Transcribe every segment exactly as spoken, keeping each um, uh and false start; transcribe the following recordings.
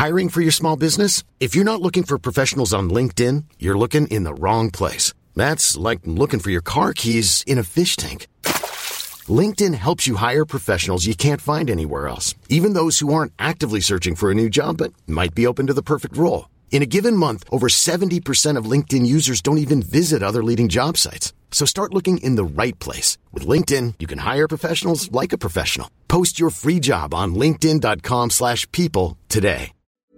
Hiring for your small business? If you're not looking for professionals on LinkedIn, you're looking in the wrong place. That's like looking for your car keys in a fish tank. LinkedIn helps you hire professionals you can't find anywhere else, even those who aren't actively searching for a new job but might be open to the perfect role. In a given month, over seventy percent of LinkedIn users don't even visit other leading job sites. So start looking in the right place. With LinkedIn, you can hire professionals like a professional. Post your free job on linkedin.com slash people today.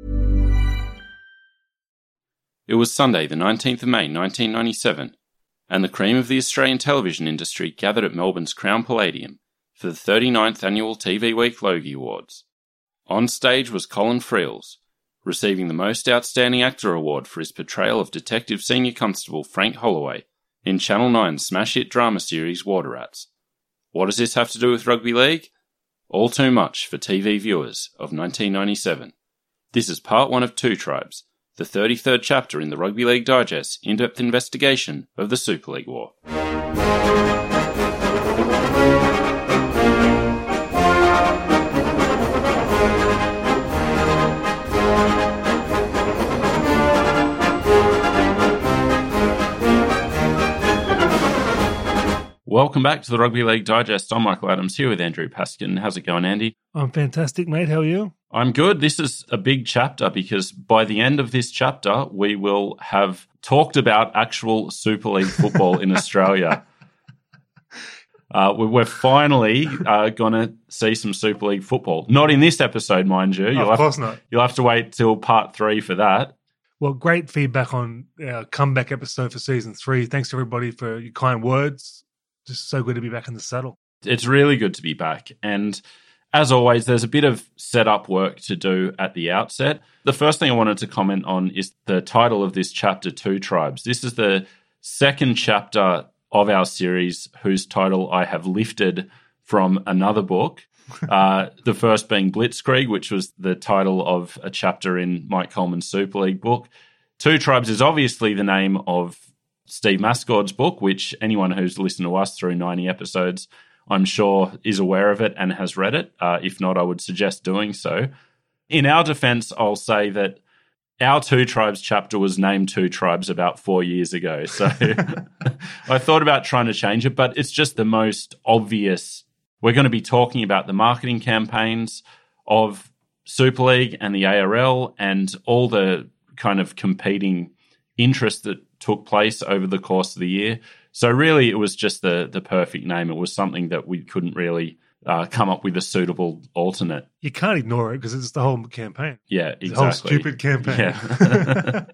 It was Sunday, the nineteenth of May, nineteen ninety-seven, and the cream of the Australian television industry gathered at Melbourne's Crown Palladium for the thirty-ninth Annual T V Week Logie Awards. On stage was Colin Friels, receiving the Most Outstanding Actor award for his portrayal of Detective Senior Constable Frank Holloway in Channel nine's smash hit drama series Water Rats. What does this have to do with rugby league? All too much for T V viewers of nineteen ninety-seven. This is part one of Two Tribes, the thirty-third chapter in the Rugby League Digest in-depth investigation of the Super League War. Welcome back to the Rugby League Digest. I'm Michael Adams here with Andrew Paskin. How's it going, Andy? I'm fantastic, mate. How are you? I'm good. This is a big chapter because by the end of this chapter, we will have talked about actual Super League football in Australia. Uh, we're finally uh, going to see some Super League football. Not in this episode, mind you. You'll of have, course not. You'll have to wait till part three for that. Well, great feedback on our comeback episode for season three. Thanks, everybody, for your kind words. Just so good to be back in the saddle. It's really good to be back. And as always, there's a bit of setup work to do at the outset. The first thing I wanted to comment on is the title of this chapter, Two Tribes. This is the second chapter of our series whose title I have lifted from another book. Uh, the first being Blitzkrieg, which was the title of a chapter in Mike Coleman's Super League book. Two Tribes is obviously the name of Steve Mascord's book, which anyone who's listened to us through ninety episodes, I'm sure, is aware of it and has read it. Uh, if not, I would suggest doing so. In our defense, I'll say that our Two Tribes chapter was named Two Tribes about four years ago. So I thought about trying to change it, but it's just the most obvious. We're going to be talking about the marketing campaigns of Super League and the A R L and all the kind of competing interests that took place over the course of the year. So really, it was just the the perfect name. It was something that we couldn't really uh, come up with a suitable alternate. You can't ignore it because it's the whole campaign. Yeah, it's exactly. The whole stupid campaign. Yeah.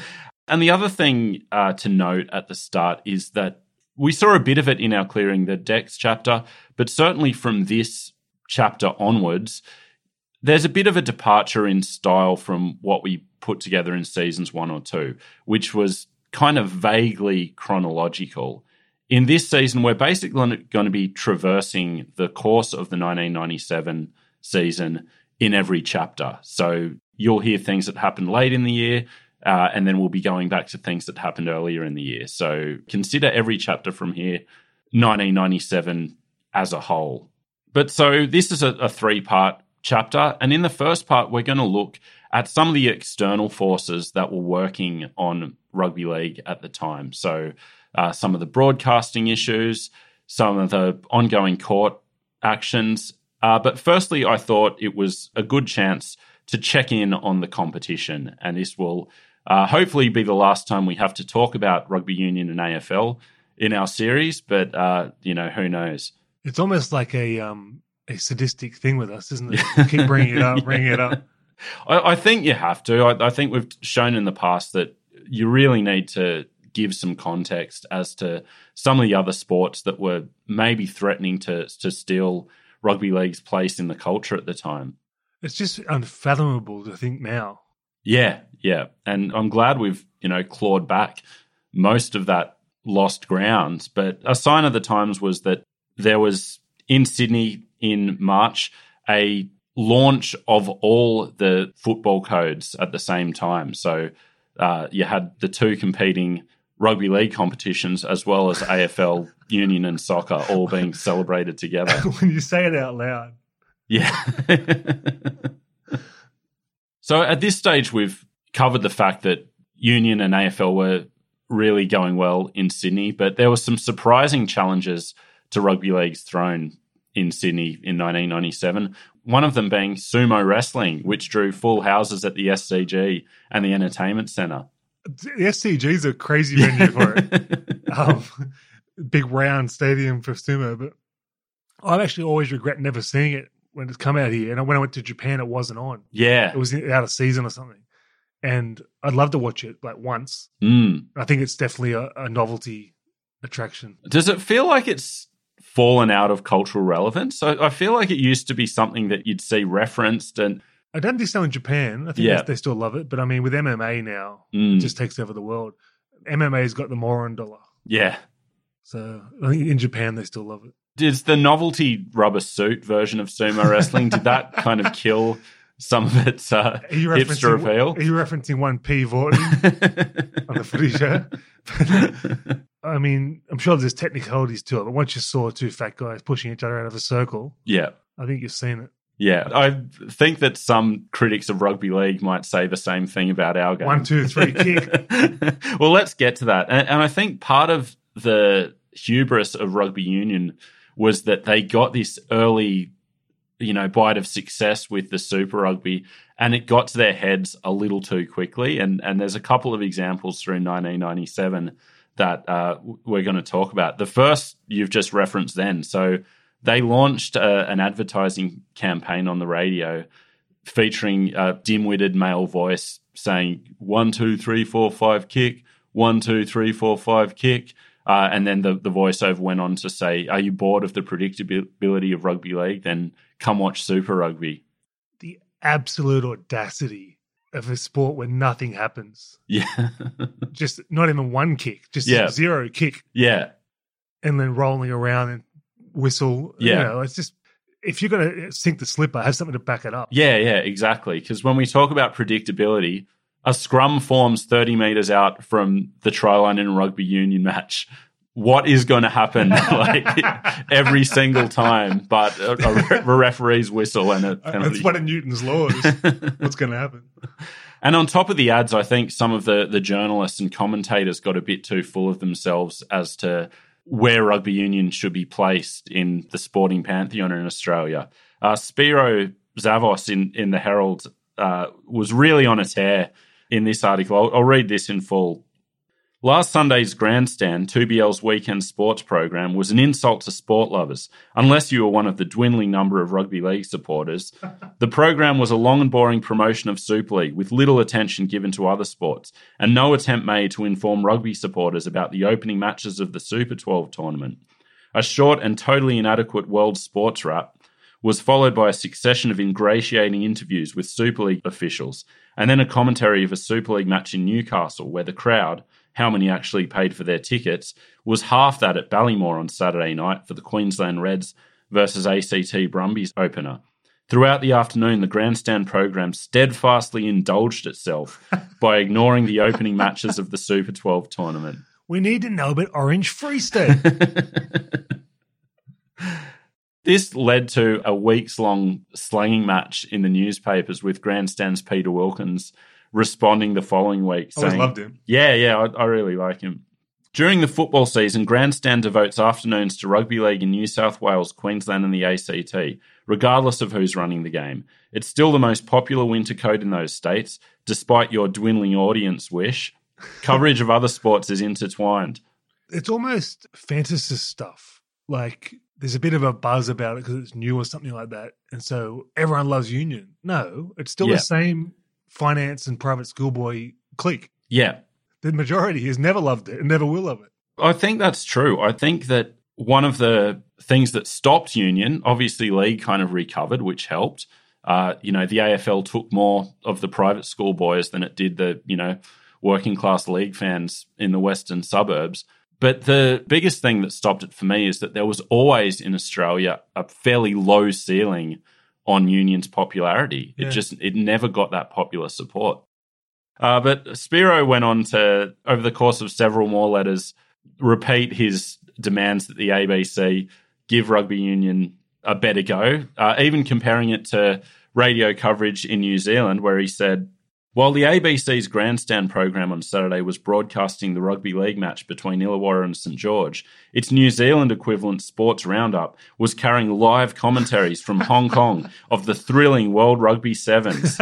And the other thing uh, to note at the start is that we saw a bit of it in our Clearing the Decks chapter, but certainly from this chapter onwards, there's a bit of a departure in style from what we put together in seasons one or two, which was kind of vaguely chronological. In this season, we're basically going to be traversing the course of the nineteen ninety-seven season in every chapter. So you'll hear things that happened late in the year, uh, and then we'll be going back to things that happened earlier in the year. So consider every chapter from here nineteen ninety-seven as a whole. But so this is a, a three-part chapter, and in the first part, we're going to look at some of the external forces that were working on rugby league at the time. So uh, some of the broadcasting issues, some of the ongoing court actions. Uh, but firstly, I thought it was a good chance to check in on the competition. And this will uh, hopefully be the last time we have to talk about rugby union and A F L in our series. But, uh, you know, who knows? It's almost like a um, a sadistic thing with us, isn't it? We keep bringing it up, bringing it up. I, I think you have to. I, I think we've shown in the past that you really need to give some context as to some of the other sports that were maybe threatening to to steal rugby league's place in the culture at the time. It's just unfathomable to think now. Yeah, yeah. And I'm glad we've, you know, clawed back most of that lost ground. But a sign of the times was that there was, in Sydney in March, a launch of all the football codes at the same time. So uh, you had the two competing rugby league competitions as well as A F L, union and soccer all being celebrated together. When you say it out loud. Yeah. So at this stage, we've covered the fact that Union and A F L were really going well in Sydney, but there were some surprising challenges to rugby league's throne in Sydney in nineteen ninety-seven. One of them being sumo wrestling, which drew full houses at the S C G and the Entertainment Centre. The S C G is a crazy venue for it. Um, big round stadium for sumo, but I've actually always regret never seeing it when it's come out here. And when I went to Japan, it wasn't on. Yeah. It was out of season or something. And I'd love to watch it like once. Mm. I think it's definitely a, a novelty attraction. Does it feel like it's fallen out of cultural relevance? I, I feel like it used to be something that you'd see referenced. And I don't think so in Japan. I think yeah. they, they still love it. But I mean, with M M A now, mm. it just takes over the world. M M A's got the Moron dollar. Yeah. So I think in Japan, they still love it. Does the novelty rubber suit version of sumo wrestling, did that kind of kill some of its uh, hipster appeal? Are you referencing one P Vorton on the footy show? I mean, I'm sure there's technicalities to it, but once you saw two fat guys pushing each other out of a circle, yeah, I think you've seen it. Yeah, I think that some critics of rugby league might say the same thing about our game. One, two, three, kick. Well, let's get to that. And, and I think part of the hubris of rugby union was that they got this early, you know, bite of success with the Super Rugby, and it got to their heads a little too quickly. And and there's a couple of examples through nineteen ninety-seven that uh, we're going to talk about. The first you've just referenced then. So they launched a, an advertising campaign on the radio featuring a dim-witted male voice saying, one, two, three, four, five, kick, one, two, three, four, five, kick. Uh, and then the, the voiceover went on to say, are you bored of the predictability of rugby league? Then come watch Super Rugby. The absolute audacity of a sport where nothing happens. Yeah. Just not even one kick, just yeah. zero kick. Yeah. And then rolling around and whistle. Yeah. You know, it's just, if you're going to sink the slipper, have something to back it up. Yeah, yeah, exactly. Because when we talk about predictability, a scrum forms thirty metres out from the try line in a rugby union match. What is going to happen like every single time but a, a, a referee's whistle and a penalty? That's one of Newton's laws. What's going to happen? And on top of the ads, I think some of the, the journalists and commentators got a bit too full of themselves as to where rugby union should be placed in the sporting pantheon in Australia. Uh, Spiro Zavos in, in the Herald uh, was really on a tear in this article. I'll, I'll read this in full. Last Sunday's Grandstand, two B L's weekend sports program, was an insult to sport lovers, unless you were one of the dwindling number of rugby league supporters. The program was a long and boring promotion of Super League, with little attention given to other sports, and no attempt made to inform rugby supporters about the opening matches of the Super twelve tournament. A short and totally inadequate world sports wrap was followed by a succession of ingratiating interviews with Super League officials, and then a commentary of a Super League match in Newcastle, where the crowd, how many actually paid for their tickets, was half that at Ballymore on Saturday night for the Queensland Reds versus A C T Brumbies opener. Throughout the afternoon, the Grandstand program steadfastly indulged itself by ignoring the opening matches of the Super twelve tournament. We need to know about Orange Free State. This led to a weeks-long slanging match in the newspapers with Grandstand's Peter Wilkins responding the following week. I always saying, loved him. Yeah, yeah, I, I really like him. During the football season, Grandstand devotes afternoons to rugby league in New South Wales, Queensland and the A C T, regardless of who's running the game. It's still the most popular winter coat in those states, despite your dwindling audience wish. Coverage of other sports is intertwined. It's almost fantasy stuff. Like, there's a bit of a buzz about it because it's new or something like that. And so everyone loves Union. No, it's still yeah. the same finance and private schoolboy clique. Yeah. The majority has never loved it and never will love it. I think that's true. I think that one of the things that stopped Union, obviously League kind of recovered, which helped. Uh, you know, the A F L took more of the private school boys than it did the, you know, working class league fans in the western suburbs. But the biggest thing that stopped it for me is that there was always in Australia a fairly low ceiling on Union's popularity. Yeah. It just, it never got that popular support. Uh, but Spiro went on to, over the course of several more letters, repeat his demands that the A B C give rugby union a better go, uh, even comparing it to radio coverage in New Zealand where he said, while the A B C's grandstand program on Saturday was broadcasting the rugby league match between Illawarra and St George, its New Zealand equivalent Sports Roundup was carrying live commentaries from Hong Kong of the thrilling World Rugby Sevens.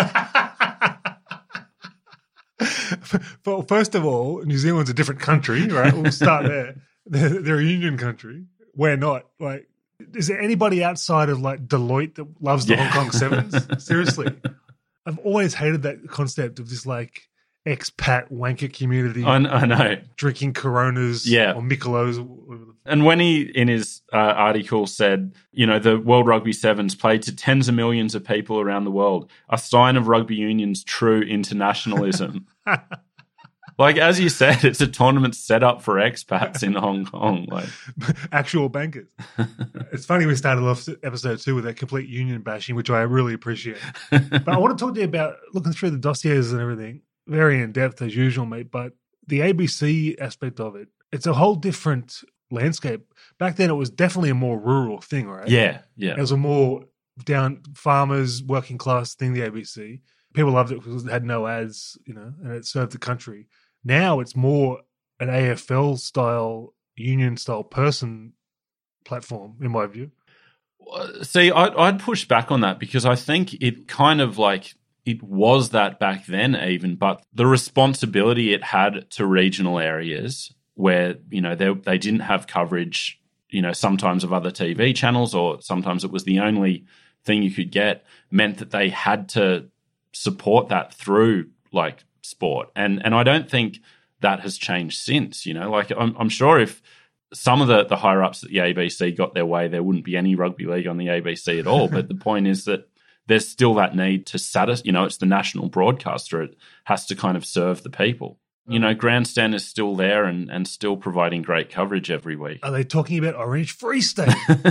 Well, first of all, New Zealand's a different country, right? We'll start there. They're, they're a union country. We're not. Like, is there anybody outside of like Deloitte that loves the Yeah. Hong Kong Sevens? Seriously. I've always hated that concept of this like expat wanker community I, I know. drinking Coronas Yeah. or Michelots. And when he, in his uh, article, said, you know, the World Rugby Sevens played to tens of millions of people around the world, a sign of rugby union's true internationalism. Like, as you said, it's a tournament set up for expats in Hong Kong. Like, Actual bankers. It's funny we started off episode two with that complete union bashing, which I really appreciate. But I want to talk to you about looking through the dossiers and everything, very in depth as usual, mate. But the A B C aspect of it, it's a whole different landscape. Back then, it was definitely a more rural thing, right? yeah, yeah. It was a more down farmers, working class thing, the A B C. People loved it because it had no ads, you know, and it served the country. Now it's more an A F L style, union style person platform, in my view. See, I'd, I'd push back on that because I think it kind of like it was that back then even, but the responsibility it had to regional areas where, you know, they, they didn't have coverage, you know, sometimes of other T V channels or sometimes it was the only thing you could get, meant that they had to support that through like sport. And and I don't think that has changed since, you know, like I'm, I'm sure if some of the, the higher ups at the A B C got their way, there wouldn't be any rugby league on the A B C at all. But the point is that there's still that need to satisfy, you know, it's the national broadcaster. It has to kind of serve the people. You know, Grandstand is still there and, and still providing great coverage every week. Are they talking about Orange Free State?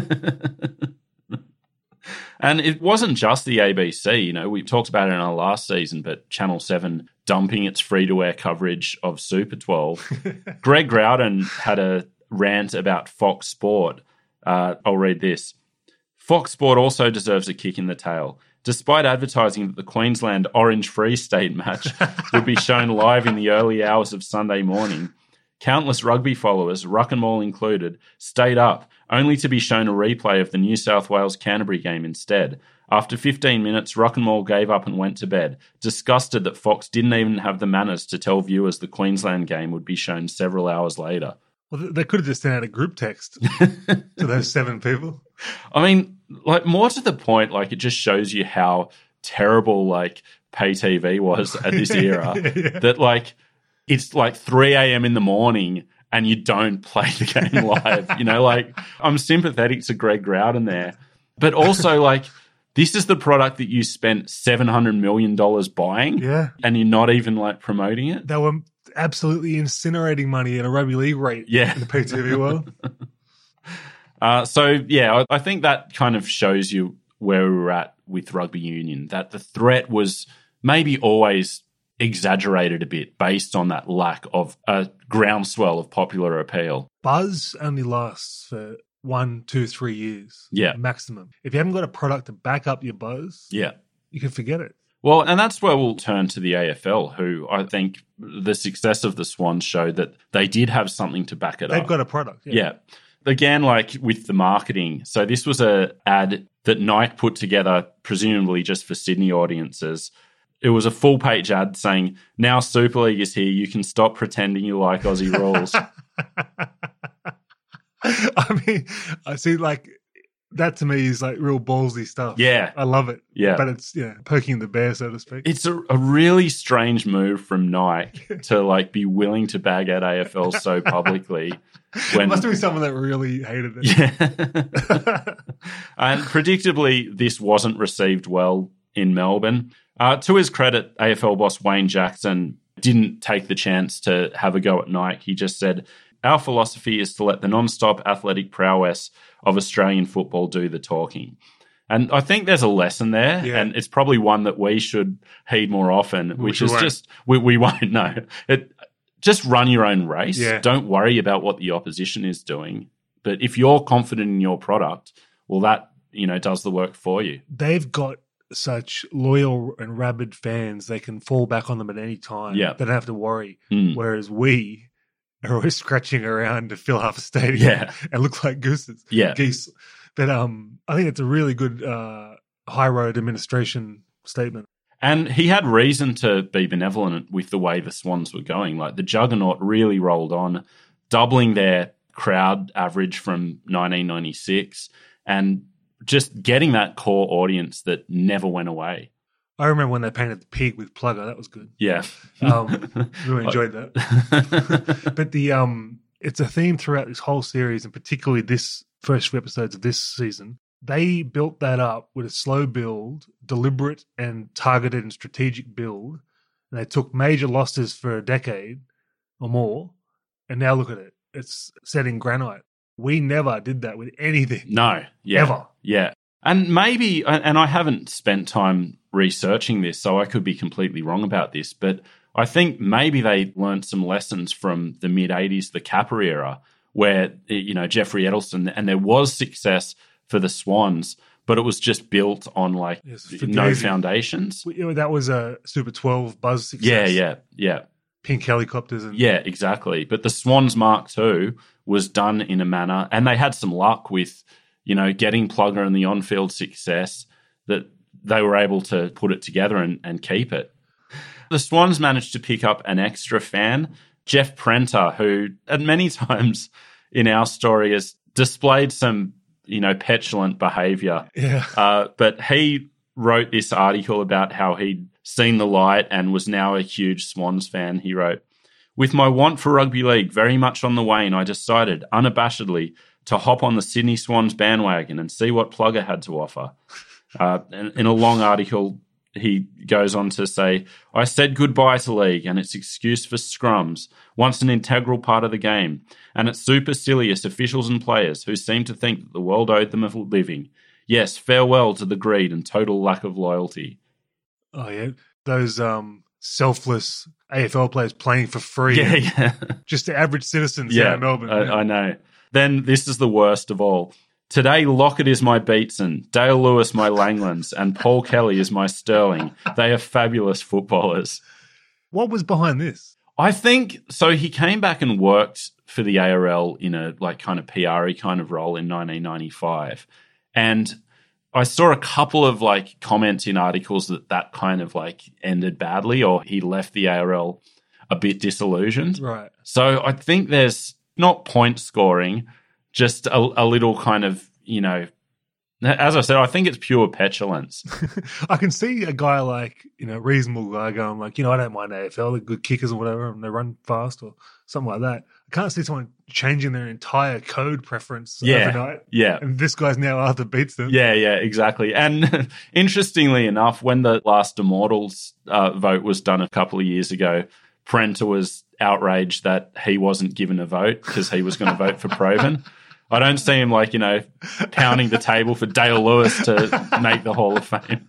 And it wasn't just the A B C, you know, we talked about it in our last season, but Channel seven dumping its free-to-air coverage of Super twelve. Greg Growden had a rant about Fox Sport. Uh, I'll read this. Fox Sport also deserves a kick in the tail. Despite advertising that the Queensland Orange Free State match would be shown live in the early hours of Sunday morning, countless rugby followers, Ruck and Maul included, stayed up, only to be shown a replay of the New South Wales-Canterbury game instead. After fifteen minutes, Ruck and Maul gave up and went to bed, disgusted that Fox didn't even have the manners to tell viewers the Queensland game would be shown several hours later. Well, they could have just sent out a group text to those seven people. I mean, like, more to the point, like, it just shows you how terrible, like, pay T V was at this era. Yeah. That, like, it's like three a.m. in the morning and you don't play the game live. You know, like, I'm sympathetic to Greg Growden there. But also, like, this is the product that you spent seven hundred million dollars buying, Yeah. and you're not even, like, promoting it. They were absolutely incinerating money at a rugby league rate Yeah. in the pay T V world. Uh, so, yeah, I, I think that kind of shows you where we were at with rugby union, that the threat was maybe always exaggerated a bit based on that lack of a groundswell of popular appeal. Buzz only lasts for one, two, three years. Yeah. Maximum. If you haven't got a product to back up your buzz, Yeah. you can forget it. Well, and that's where we'll turn to the A F L, who I think the success of the Swans showed that they did have something to back it They've up. got a product. Yeah. Again, like with the marketing. So this was a ad that Nike put together, presumably just for Sydney audiences. It was a full page ad saying, now Super League is here. You can stop pretending you like Aussie rules. I mean, I see, like, that to me is like real ballsy stuff. Yeah. I love it. Yeah. But it's, yeah, poking the bear, so to speak. It's a, a really strange move from Nike to like be willing to bag at A F L so publicly. When, it must be someone that really hated it. Yeah. And predictably, this wasn't received well in Melbourne. Uh, to his credit, A F L boss Wayne Jackson didn't take the chance to have a go at Nike. He just said, our philosophy is to let the non-stop athletic prowess of Australian football do the talking. And I think there's a lesson there, Yeah. and it's probably one that we should heed more often, which, Which we is won't. just, we, we won't know. It, just run your own race. Yeah. Don't worry about what the opposition is doing. But if you're confident in your product, well, that, you know, does the work for you. They've got such loyal and rabid fans, they can fall back on them at any time. Yeah. They don't have to worry. Mm. Whereas we are always scratching around to fill half a stadium Yeah. and look like gooses, Yeah. geese. But um, I think it's a really good uh, high road administration statement. And he had reason to be benevolent with the way the Swans were going. Like the Juggernaut really rolled on, doubling their crowd average from nineteen ninety-six and just getting that core audience that never went away. I remember when they painted the pig with Plugger. That was good. Yeah. Um, really enjoyed that. But the um, it's a theme throughout this whole series, and particularly this first few episodes of this season. They built that up with a slow build, deliberate and targeted and strategic build. And they took major losses for a decade or more. And now look at it. It's set in granite. We never did that with anything. No. Yeah. Ever. Yeah. And maybe, and I haven't spent time researching this, so I could be completely wrong about this, but I think maybe they learned some lessons from the mid-eighties, the Kappa era, where, you know, Jeffrey Edelson, and there was success for the Swans, but it was just built on like Yes, no Fugazi. foundations. You know, that was a Super twelve buzz success. Yeah, yeah, yeah. Pink helicopters. And Yeah, exactly. But the Swans Mark two was done in a manner, and they had some luck with, you know, getting Plugger and the on-field success that they were able to put it together and, and keep it. The Swans managed to pick up an extra fan, Jeff Prenter, who at many times in our story has displayed some, you know, petulant behaviour. Yeah. Uh, but he wrote this article about how he'd seen the light and was now a huge Swans fan. He wrote, "With my want for rugby league very much on the wane, I decided unabashedly to hop on the Sydney Swans bandwagon and see what Plugger had to offer." Uh, in, in a long article, he goes on to say, "I said goodbye to league and its excuse for scrums, once an integral part of the game, and its supercilious officials and players who seem to think that the world owed them a living. Yes, farewell to the greed and total lack of loyalty." Oh, yeah. Those um, selfless A F L players playing for free. Yeah, yeah. Just the average citizens Yeah, down in Melbourne. I, I know. Then this is the worst of all. "Today, Lockett is my Beatson, Dale Lewis my Langlands, and Paul Kelly is my Sterling. They are fabulous footballers." What was behind this? I think, so he came back and worked for the A R L in a like kind of P R-y kind of role in nineteen ninety-five. And I saw a couple of like comments in articles that that kind of like ended badly, or he left the A R L a bit disillusioned. Right. So I think there's not point scoring, just a, a little kind of, you know, as I said, I think it's pure petulance. I can see a guy like, you know, reasonable guy going like, you know, I don't mind A F L, they're good kickers or whatever, and they run fast or something like that. I can't see someone changing their entire code preference Yeah, overnight. yeah. And this guy's now Arthur beats them. Yeah, yeah, exactly. And interestingly enough, when the last Immortals uh, vote was done a couple of years ago, Prenter was outraged that he wasn't given a vote because he was going to vote for Provan. I don't see him like, you know, pounding the table for Dale Lewis to make the Hall of Fame.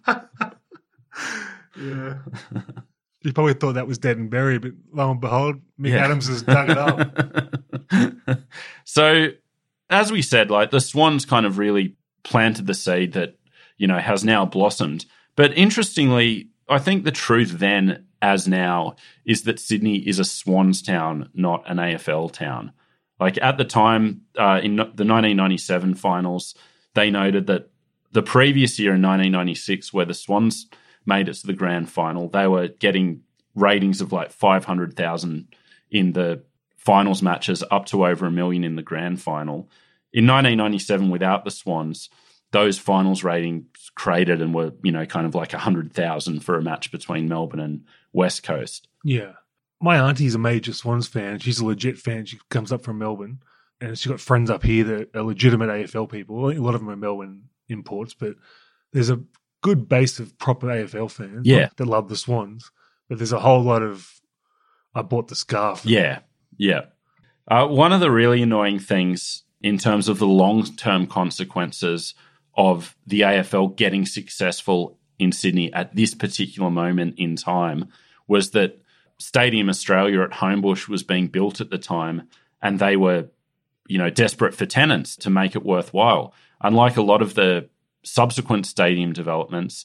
Yeah. You probably thought that was dead and buried, but lo and behold, Mick Yeah. Adams has dug it up. So, as we said, like the Swans kind of really planted the seed that, you know, has now blossomed. But interestingly, I think the truth then, as now, is that Sydney is a Swans town, not an A F L town. Like at the time, uh, in the nineteen ninety-seven finals, they noted that the previous year in nineteen ninety-six, where the Swans made it to the grand final, they were getting ratings of like five hundred thousand in the finals matches, up to over a million in the grand final. In nineteen ninety-seven, without the Swans, those finals ratings cratered and were, you know, kind of like one hundred thousand for a match between Melbourne and West Coast. Yeah. My auntie's a major Swans fan. She's a legit fan. She comes up from Melbourne. And she's got friends up here that are legitimate A F L people. A lot of them are Melbourne imports, but there's a good base of proper A F L fans Yeah. that love the Swans. But there's a whole lot of, I bought the scarf. Yeah, yeah. Uh, one of the really annoying things in terms of the long-term consequences of the A F L getting successful in Sydney at this particular moment in time was that Stadium Australia at Homebush was being built at the time, and they were, you know, desperate for tenants to make it worthwhile. Unlike a lot of the subsequent stadium developments,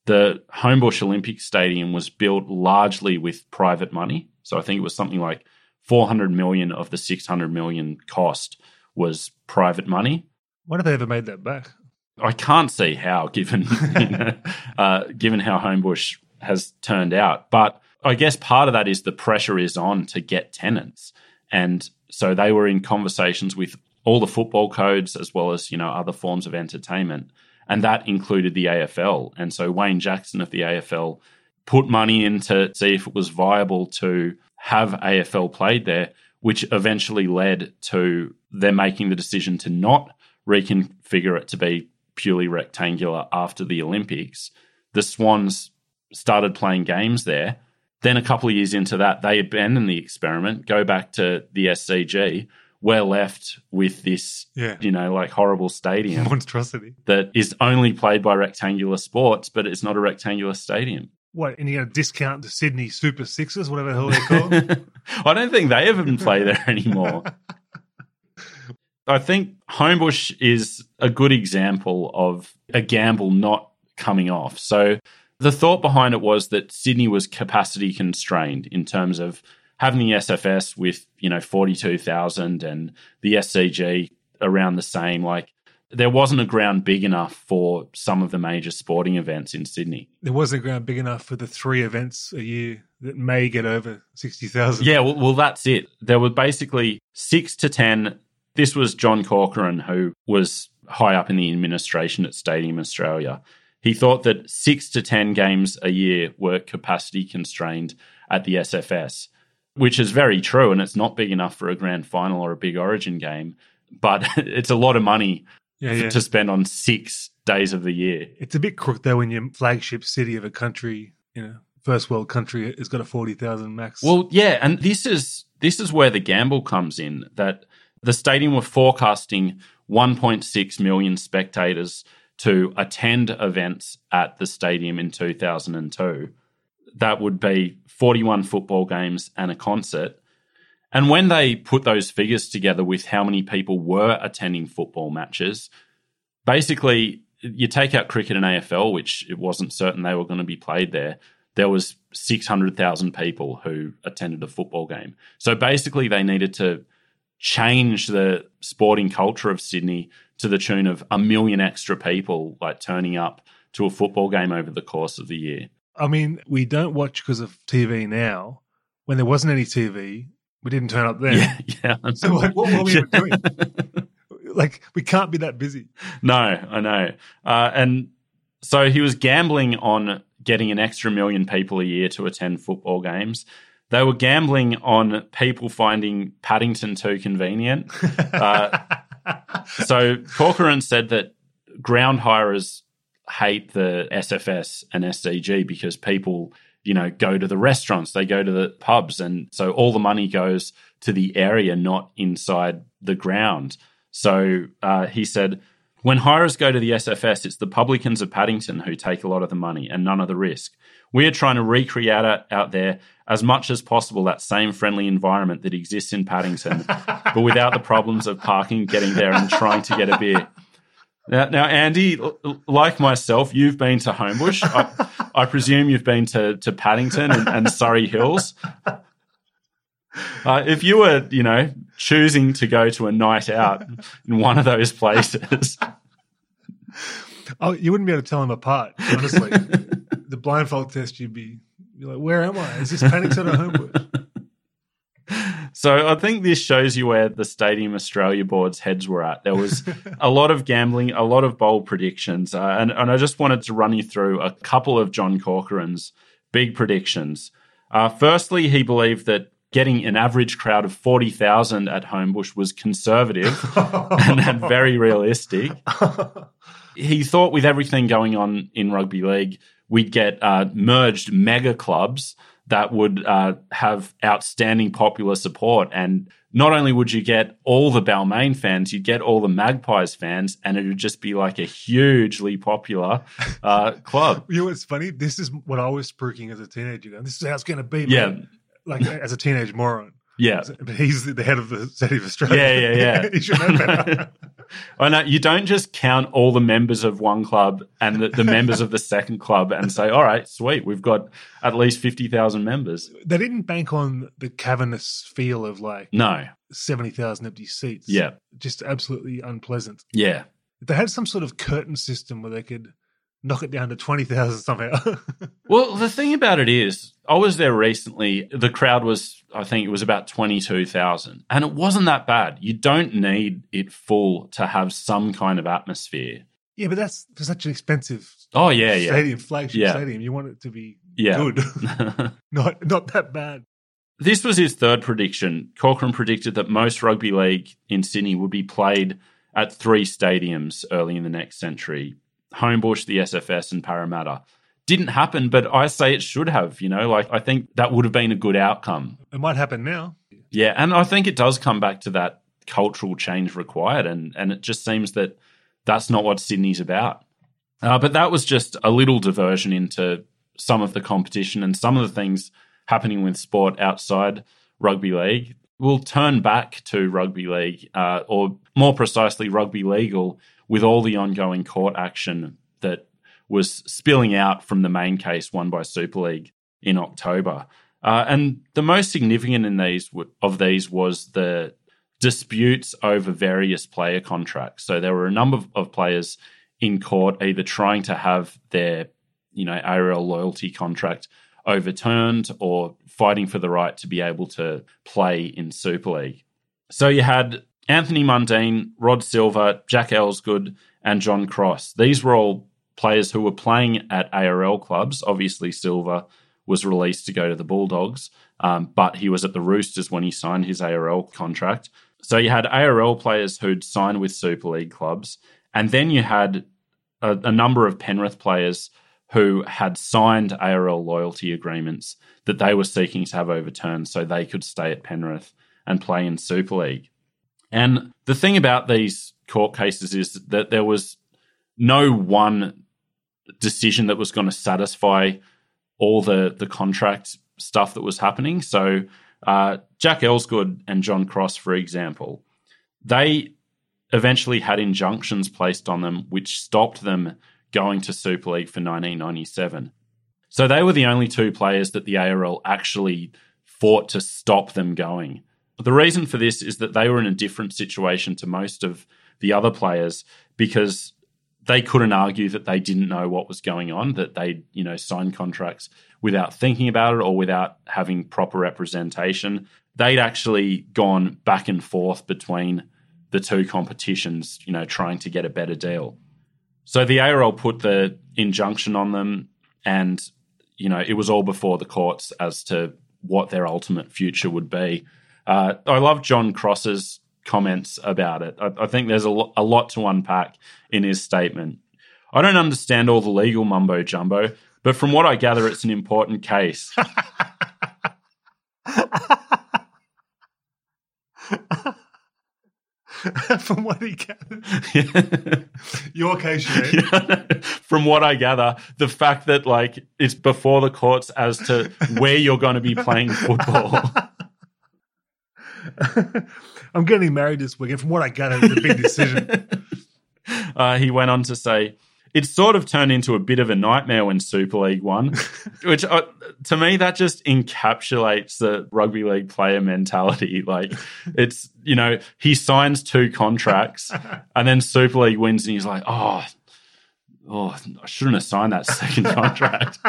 the Homebush Olympic Stadium was built largely with private money. So I think it was something like four hundred million of the six hundred million cost was private money. When have they ever made that back? I can't see how, given you know, uh, given how Homebush has turned out. But I guess part of that is the pressure is on to get tenants. And so they were in conversations with all the football codes as well as, you know, other forms of entertainment. And that included the A F L. And so Wayne Jackson of the A F L put money in to see if it was viable to have A F L played there, which eventually led to them making the decision to not reconfigure it to be purely rectangular after the Olympics. The Swans started playing games there. Then a couple of years into that, they abandoned the experiment, go back to the S C G. We're left with this, yeah. you know, like horrible stadium. Monstrosity. That is only played by rectangular sports, but it's not a rectangular stadium. What, and you're going to discount the Sydney Super Sixers, whatever the hell they're called? I don't think they even play there anymore. I think Homebush is a good example of a gamble not coming off. So the thought behind it was that Sydney was capacity constrained in terms of having the S F S with, you know, forty-two thousand and the S C G around the same. Like, there wasn't a ground big enough for some of the major sporting events in Sydney. There wasn't a ground big enough for the three events a year that may get over sixty thousand. Yeah, well, well, that's it. There were basically six to ten. This was John Corcoran, who was high up in the administration at Stadium Australia. He thought that six to ten games a year were capacity constrained at the S F S, which is very true, and it's not big enough for a grand final or a big Origin game, but it's a lot of money yeah, yeah. to spend on six days of the year. It's a bit crook, though, when your flagship city of a country, you know, first world country, has got a forty thousand max. Well, yeah, and this is this is where the gamble comes in, that the stadium were forecasting one point six million spectators to attend events at the stadium in two thousand two. That would be forty-one football games and a concert. And when they put those figures together with how many people were attending football matches, basically you take out cricket and A F L, which it wasn't certain they were going to be played there, there was six hundred thousand people who attended a football game. So basically they needed to change the sporting culture of Sydney to the tune of a million extra people like turning up to a football game over the course of the year. I mean, we don't watch because of T V now. When there wasn't any T V, we didn't turn up then. Yeah, yeah. So like, what were we even doing? Like, we can't be that busy. No, I know. Uh, and so he was gambling on getting an extra million people a year to attend football games. They were gambling on people finding Paddington too convenient. Uh, so Corcoran said that ground hirers hate the S F S and S C G because people, you know, go to the restaurants, they go to the pubs, and so all the money goes to the area, not inside the ground. So uh, he said, when hirers go to the S F S, it's the publicans of Paddington who take a lot of the money and none of the risk. We are trying to recreate out, out there as much as possible that same friendly environment that exists in Paddington, but without the problems of parking, getting there and trying to get a beer. Now, now Andy, like myself, you've been to Homebush. I, I presume you've been to, to Paddington and, and Surrey Hills. Uh, if you were, you know, choosing to go to a night out in one of those places... Oh, you wouldn't be able to tell them apart, honestly. The blindfold test, you'd be you're like, where am I? Is this Paddington or Homebush? So I think this shows you where the Stadium Australia board's heads were at. There was a lot of gambling, a lot of bold predictions, uh, and, and I just wanted to run you through a couple of John Corcoran's big predictions. Uh, firstly, he believed that getting an average crowd of forty thousand at Homebush was conservative and, and very realistic. He thought with everything going on in rugby league, we'd get uh, merged mega clubs that would uh, have outstanding popular support. And not only would you get all the Balmain fans, you'd get all the Magpies fans, and it would just be like a hugely popular uh, club. You know what's funny? This is what I was spooking as a teenager. Going, this is how it's going to be, man. Yeah. Like, as a teenage moron. Yeah. But he's the head of the City of Australia. Yeah, yeah, yeah. He should know better. I know you don't just count all the members of one club and the, the members of the second club and say, all right, sweet, we've got at least fifty thousand members. They didn't bank on the cavernous feel of like No. seventy thousand empty seats. Yeah. Just absolutely unpleasant. Yeah. If they had some sort of curtain system where they could knock it down to twenty thousand somehow. Well, the thing about it is, I was there recently. The crowd was, I think it was about twenty-two thousand. And it wasn't that bad. You don't need it full to have some kind of atmosphere. Yeah, but that's for such an expensive Oh, yeah, yeah. stadium, flagship Yeah. stadium. You want it to be Yeah. good, not not that bad. This was his third prediction. Corcoran predicted that most rugby league in Sydney would be played at three stadiums early in the next century. Homebush, the S F S, and Parramatta. Didn't happen, but I say it should have, you know, like I think that would have been a good outcome. It might happen now. Yeah, and I think it does come back to that cultural change required, and, and it just seems that that's not what Sydney's about. Uh, but that was just a little diversion into some of the competition and some of the things happening with sport outside rugby league. We'll turn back to rugby league, uh, or more precisely rugby legal, with all the ongoing court action that was spilling out from the main case won by Super League in October. Uh, and the most significant in these of these was the disputes over various player contracts. So there were a number of players in court either trying to have their, you know, A R L loyalty contract overturned or fighting for the right to be able to play in Super League. So you had Anthony Mundine, Rod Silver, Jack Elsgood, and John Cross. These were all players who were playing at A R L clubs. Obviously, Silver was released to go to the Bulldogs, um, but he was at the Roosters when he signed his A R L contract. So you had A R L players who'd signed with Super League clubs, and then you had a, a number of Penrith players who had signed A R L loyalty agreements that they were seeking to have overturned so they could stay at Penrith and play in Super League. And the thing about these court cases is that there was no one decision that was going to satisfy all the, the contract stuff that was happening. So uh, Jack Elsgood and John Cross, for example, they eventually had injunctions placed on them which stopped them going to Super League for nineteen ninety-seven. So they were the only two players that the A R L actually fought to stop them going. The reason for this is that they were in a different situation to most of the other players because they couldn't argue that they didn't know what was going on, that they, you know, signed contracts without thinking about it or without having proper representation. They'd actually gone back and forth between the two competitions, you know, trying to get a better deal. So the A R L put the injunction on them and, you know, it was all before the courts as to what their ultimate future would be. Uh, I love John Cross's comments about it. I, I think there's a, lo- a lot to unpack in his statement. I don't understand all the legal mumbo jumbo, but from what I gather, it's an important case. From what he gathered. Your case, you mean? Yeah. From what I gather, the fact that like it's before the courts as to where you're going to be playing football. I'm getting married this weekend. From what I gather, it's a big decision. Uh, he went on to say, it sort of turned into a bit of a nightmare when Super League won, which uh, to me, that just encapsulates the rugby league player mentality. Like it's, you know, he signs two contracts and then Super League wins and he's like, oh, oh, I shouldn't have signed that second contract.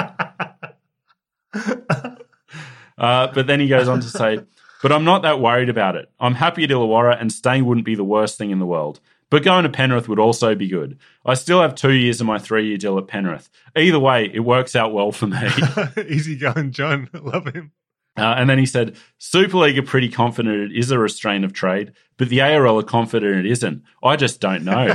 uh, but then he goes on to say, but I'm not that worried about it. I'm happy at Illawarra and staying wouldn't be the worst thing in the world. But going to Penrith would also be good. I still have two years of my three-year deal at Penrith. Either way, it works out well for me. Easy going, John. Love him. Uh, and then he said, Super League are pretty confident it is a restraint of trade, but the A R L are confident it isn't. I just don't know.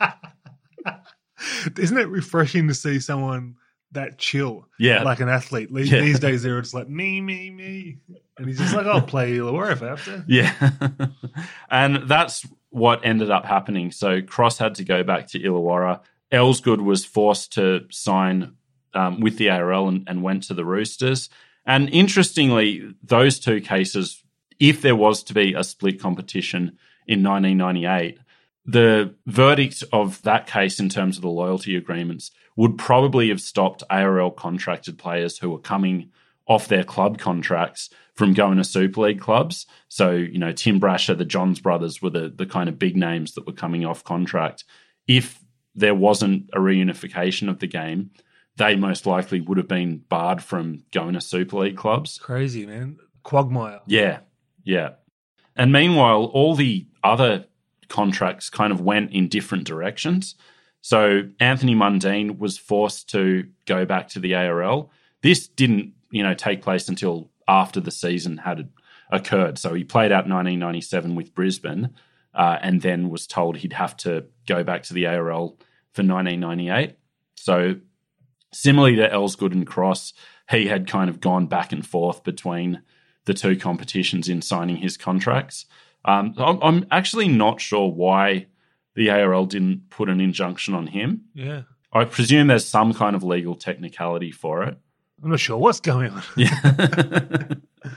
Isn't it refreshing to see someone that chill? Yeah. Like an athlete. These, Yeah. these days, they're just like, me, me, me. And he's just like, I'll play Illawarra if I have to. Yeah. And that's what ended up happening. So Cross had to go back to Illawarra. Elsgood was forced to sign um, with the A R L and, and went to the Roosters. And interestingly, those two cases, if there was to be a split competition in nineteen ninety-eight, the verdict of that case in terms of the loyalty agreements would probably have stopped A R L contracted players who were coming off their club contracts from going to Super League clubs. So, you know, Tim Brasher, the Johns brothers were the, the kind of big names that were coming off contract. If there wasn't a reunification of the game, they most likely would have been barred from going to Super League clubs. Crazy, man. Quagmire. Yeah, yeah. And meanwhile, all the other contracts kind of went in different directions. So Anthony Mundine was forced to go back to the A R L. This didn't, you know, take place until after the season had occurred. So he played out nineteen ninety-seven with Brisbane uh, and then was told he'd have to go back to the A R L for nineteen ninety-eight. So similarly to Elsgood and Cross, he had kind of gone back and forth between the two competitions in signing his contracts. Um, I'm, I'm actually not sure why the A R L didn't put an injunction on him. Yeah. I presume there's some kind of legal technicality for it. I'm not sure what's going on. Yeah.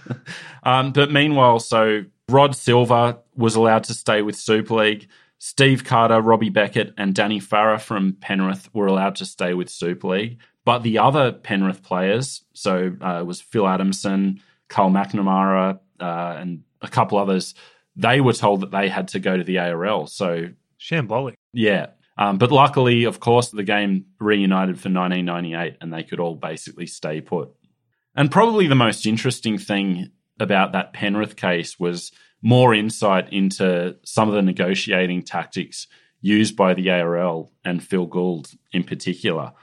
um, but meanwhile, so Rod Silver was allowed to stay with Super League. Steve Carter, Robbie Beckett, and Danny Farah from Penrith were allowed to stay with Super League. But the other Penrith players, so uh, it was Phil Adamson, Carl McNamara, uh, and a couple others, they were told that they had to go to the A R L. So shambolic. Yeah. Um, but luckily, of course, the game reunited for nineteen ninety-eight and they could all basically stay put. And probably the most interesting thing about that Penrith case was more insight into some of the negotiating tactics used by the A R L and Phil Gould in particular.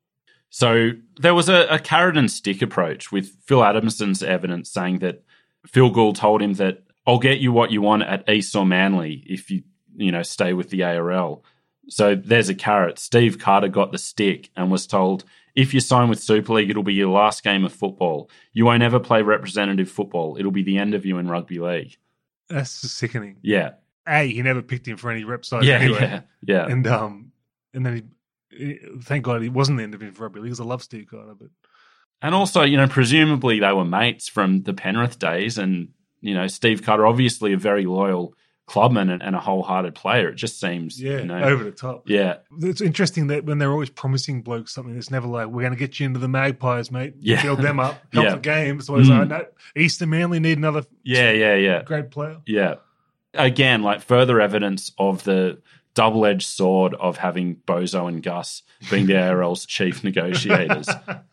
So there was a, a carrot and stick approach with Phil Adamson's evidence saying that Phil Gould told him that I'll get you what you want at East or Manly if you, you know, stay with the A R L. So there's a carrot. Steve Carter got the stick and was told, if you sign with Super League, it'll be your last game of football. You won't ever play representative football. It'll be the end of you in rugby league. That's just sickening. Yeah. A, he never picked him for any rep side yeah, anyway. Yeah, yeah. And um, and then he, he, thank God he wasn't the end of him for rugby league because I love Steve Carter. But and also, you know, presumably they were mates from the Penrith days, and you know, Steve Carter obviously a very loyal clubman and, and a wholehearted player. It just seems, yeah, you know, over the top. Yeah. It's interesting that when they're always promising blokes something, it's never like, we're going to get you into the Magpies, mate. Yeah. Build them up, help Yeah. the game. So it's Mm. like, no, Eastern Manly need another Yeah, yeah, yeah. great player. Yeah. Again, like further evidence of the double-edged sword of having Bozo and Gus being the A R L's chief negotiators.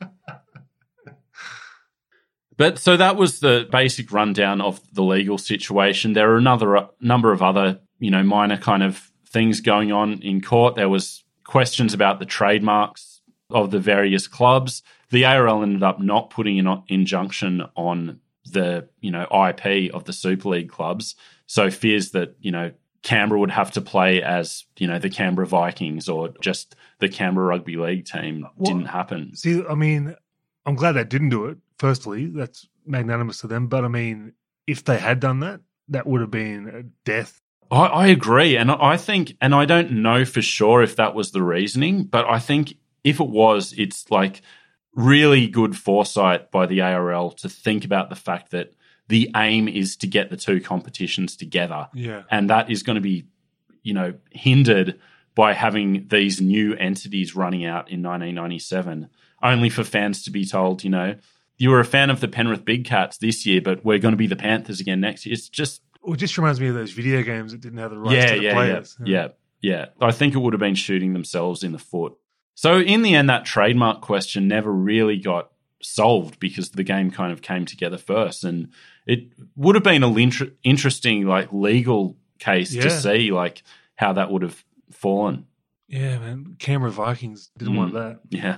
But so that was the basic rundown of the legal situation. There are another a number of other, you know, minor kind of things going on in court. There was questions about the trademarks of the various clubs. The A R L ended up not putting an injunction on the, you know, I P of the Super League clubs. So fears that, you know, Canberra would have to play as, you know, the Canberra Vikings or just the Canberra Rugby League team Well, didn't happen. See, I mean, I'm glad they didn't do it. Firstly, that's magnanimous to them. But I mean, if they had done that, that would have been a death. I, I agree. And I think, and I don't know for sure if that was the reasoning, but I think if it was, it's like really good foresight by the A R L to think about the fact that the aim is to get the two competitions together. Yeah. And that is going to be, you know, hindered by having these new entities running out in nineteen ninety-seven, only for fans to be told, you know, you were a fan of the Penrith Big Cats this year, but we're going to be the Panthers again next year. It's just... Well, it just reminds me of those video games that didn't have the rights yeah, to the yeah, players. Yeah, yeah, yeah. I think it would have been shooting themselves in the foot. So in the end, that trademark question never really got solved because the game kind of came together first. And it would have been an inter- interesting like legal case Yeah. to see like how that would have fallen. Yeah, man. Canberra Vikings didn't Mm. want that.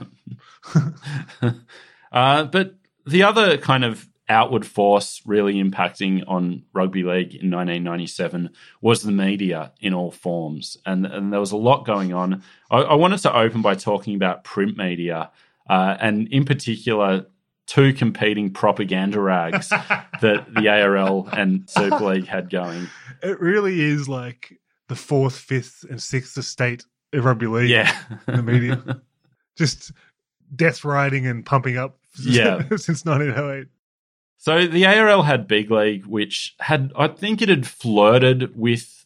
Yeah. uh, but the other kind of outward force really impacting on rugby league in nineteen ninety-seven was the media in all forms. And, and there was a lot going on. I, I wanted to open by talking about print media uh, and in particular two competing propaganda rags that the A R L and Super League had going. It really is like the fourth, fifth, and sixth estate of rugby league. Yeah. In the media. Just death riding and pumping up Yeah. since nineteen oh eight. So the A R L had Big League, which had, I think it had flirted with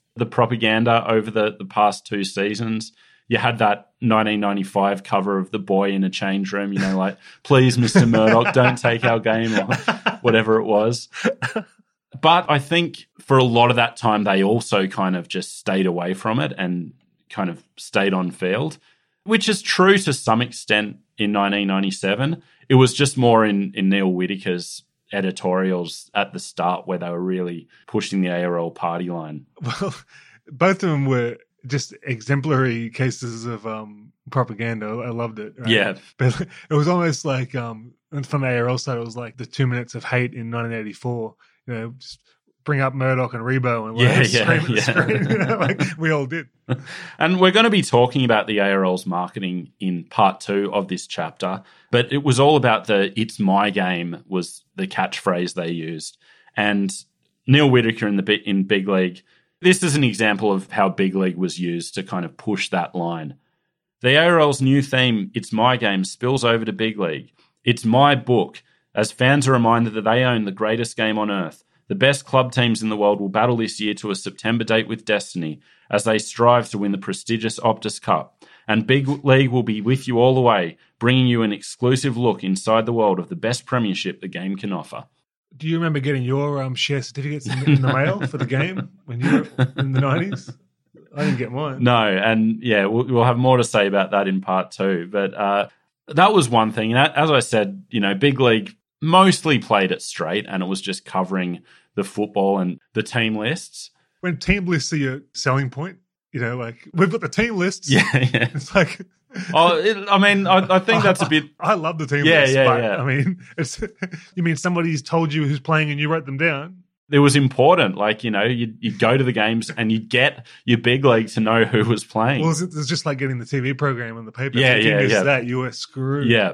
the propaganda over the, the past two seasons. You had that nineteen ninety-five cover of the boy in a change room, you know, like, please, Mister Murdoch, don't take our game, or whatever it was. But I think for a lot of that time, they also kind of just stayed away from it and kind of stayed on field, which is true to some extent in nineteen ninety-seven. It was just more in, in Neil Whitaker's editorials at the start where they were really pushing the A R L party line. Well, both of them were just exemplary cases of um, propaganda. I loved it. Right? Yeah. But it was almost like, um, from the A R L side, it was like the two minutes of hate in nineteen eighty-four. You know, just bring up Murdoch and Rebo and like, yeah, yeah, scream yeah. scream, you know, like we all did. And we're going to be talking about the A R L's marketing in part two of this chapter, but it was all about the "It's my game" was the catchphrase they used. And Neil Whitaker in the in Big League, this is an example of how Big League was used to kind of push that line. The A R L's new theme, "It's my game," spills over to Big League. It's my book, as fans are reminded that they own the greatest game on earth. The best club teams in the world will battle this year to a September date with destiny as they strive to win the prestigious Optus Cup. And Big League will be with you all the way, bringing you an exclusive look inside the world of the best premiership the game can offer. Do you remember getting your um, share certificates in, in the mail for the game when you were in the nineties? I didn't get mine. No, and yeah, we'll, we'll have more to say about that in part two. But uh, that was one thing. And as I said, you know, Big League mostly played it straight, and it was just covering the football and the team lists. When team lists are your selling point, you know, like, we've got the team lists. Yeah, yeah. It's like... oh, it, I mean, I, I think that's a bit... I, I love the team yeah, lists, yeah, but, yeah. I mean, it's you mean somebody's told you who's playing and you wrote them down? It was important. Like, you know, you'd, you'd go to the games and you'd get your Big League to know who was playing. Well, it's, it's just like getting the T V program on the paper. Yeah, if you yeah, miss yeah. that, you were screwed. Yeah.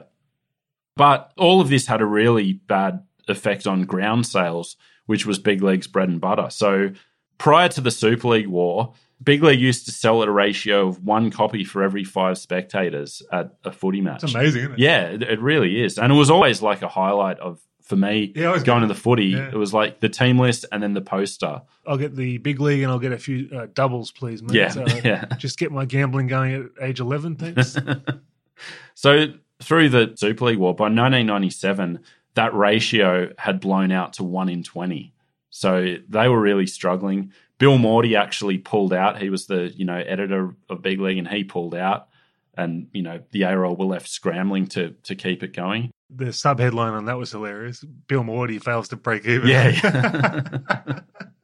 But all of this had a really bad effect on ground sales, which was Big League's bread and butter. So prior to the Super League war, Big League used to sell at a ratio of one copy for every five spectators at a footy match. It's amazing, isn't it? Yeah, it, it really is. And it was always like a highlight of, for me, Yeah, I was going gonna- to the footy, yeah. it was like the team list and then the poster. I'll get the Big League and I'll get a few uh, doubles, please, mate. Yeah, So, yeah. Just get my gambling going at age eleven, thanks. So through the Super League war, by nineteen ninety-seven, that ratio had blown out to one in twenty. So they were really struggling. Bill Morty actually pulled out. He was the, you know, editor of Big League, and he pulled out. And, you know, the A R L were left scrambling to to keep it going. The sub headline on that was hilarious. Bill Morty fails to break even. Yeah. yeah.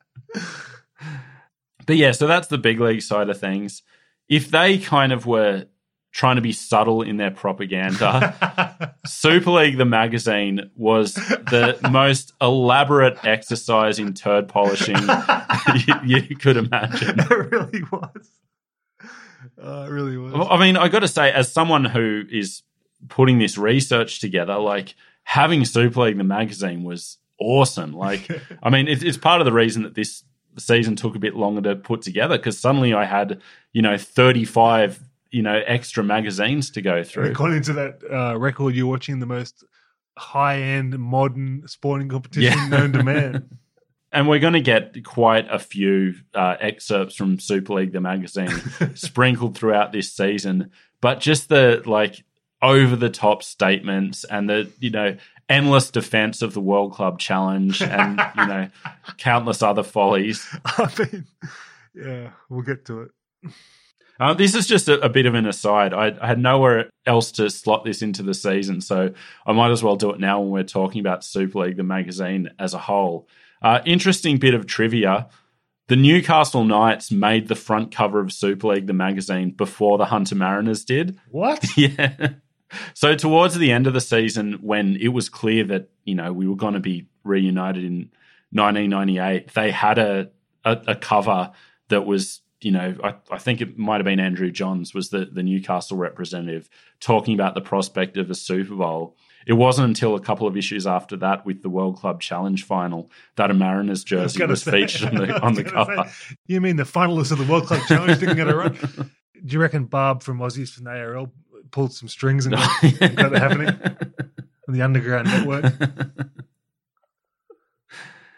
But yeah, so that's the Big League side of things. If they kind of were trying to be subtle in their propaganda, Super League, the magazine, was the most elaborate exercise in turd polishing you, you could imagine. It really was. Uh, it really was. I mean, I got to say, as someone who is putting this research together, like, having Super League, the magazine, was awesome. Like, I mean, it's, it's part of the reason that this season took a bit longer to put together, because suddenly I had, you know, thirty-five, you know, extra magazines to go through. According to that uh, record, you're watching the most high-end modern sporting competition Yeah. known to man. And we're going to get quite a few uh, excerpts from Super League, the magazine, sprinkled throughout this season. But just the, like, over-the-top statements and the, you know, endless defense of the World Club Challenge and, you know, countless other follies. I mean, yeah, we'll get to it. Uh, this is just a, a bit of an aside. I, I had nowhere else to slot this into the season, so I might as well do it now when we're talking about Super League, the magazine, as a whole. Uh, interesting bit of trivia. The Newcastle Knights made the front cover of Super League, the magazine, before the Hunter Mariners did. What? Yeah. So towards the end of the season, when it was clear that, you know, we were going to be reunited in nineteen ninety-eight, they had a, a, a cover that was, you know, I, I think it might have been Andrew Johns was the, the Newcastle representative talking about the prospect of a Super Bowl. It wasn't until a couple of issues after that with the World Club Challenge final that a Mariners jersey was, was say, featured on the, on the cover. Say, you mean the finalists of the World Club Challenge didn't get a run? Do you reckon Barb from Aussies from the A R L pulled some strings and got, and got it happening on the Underground Network?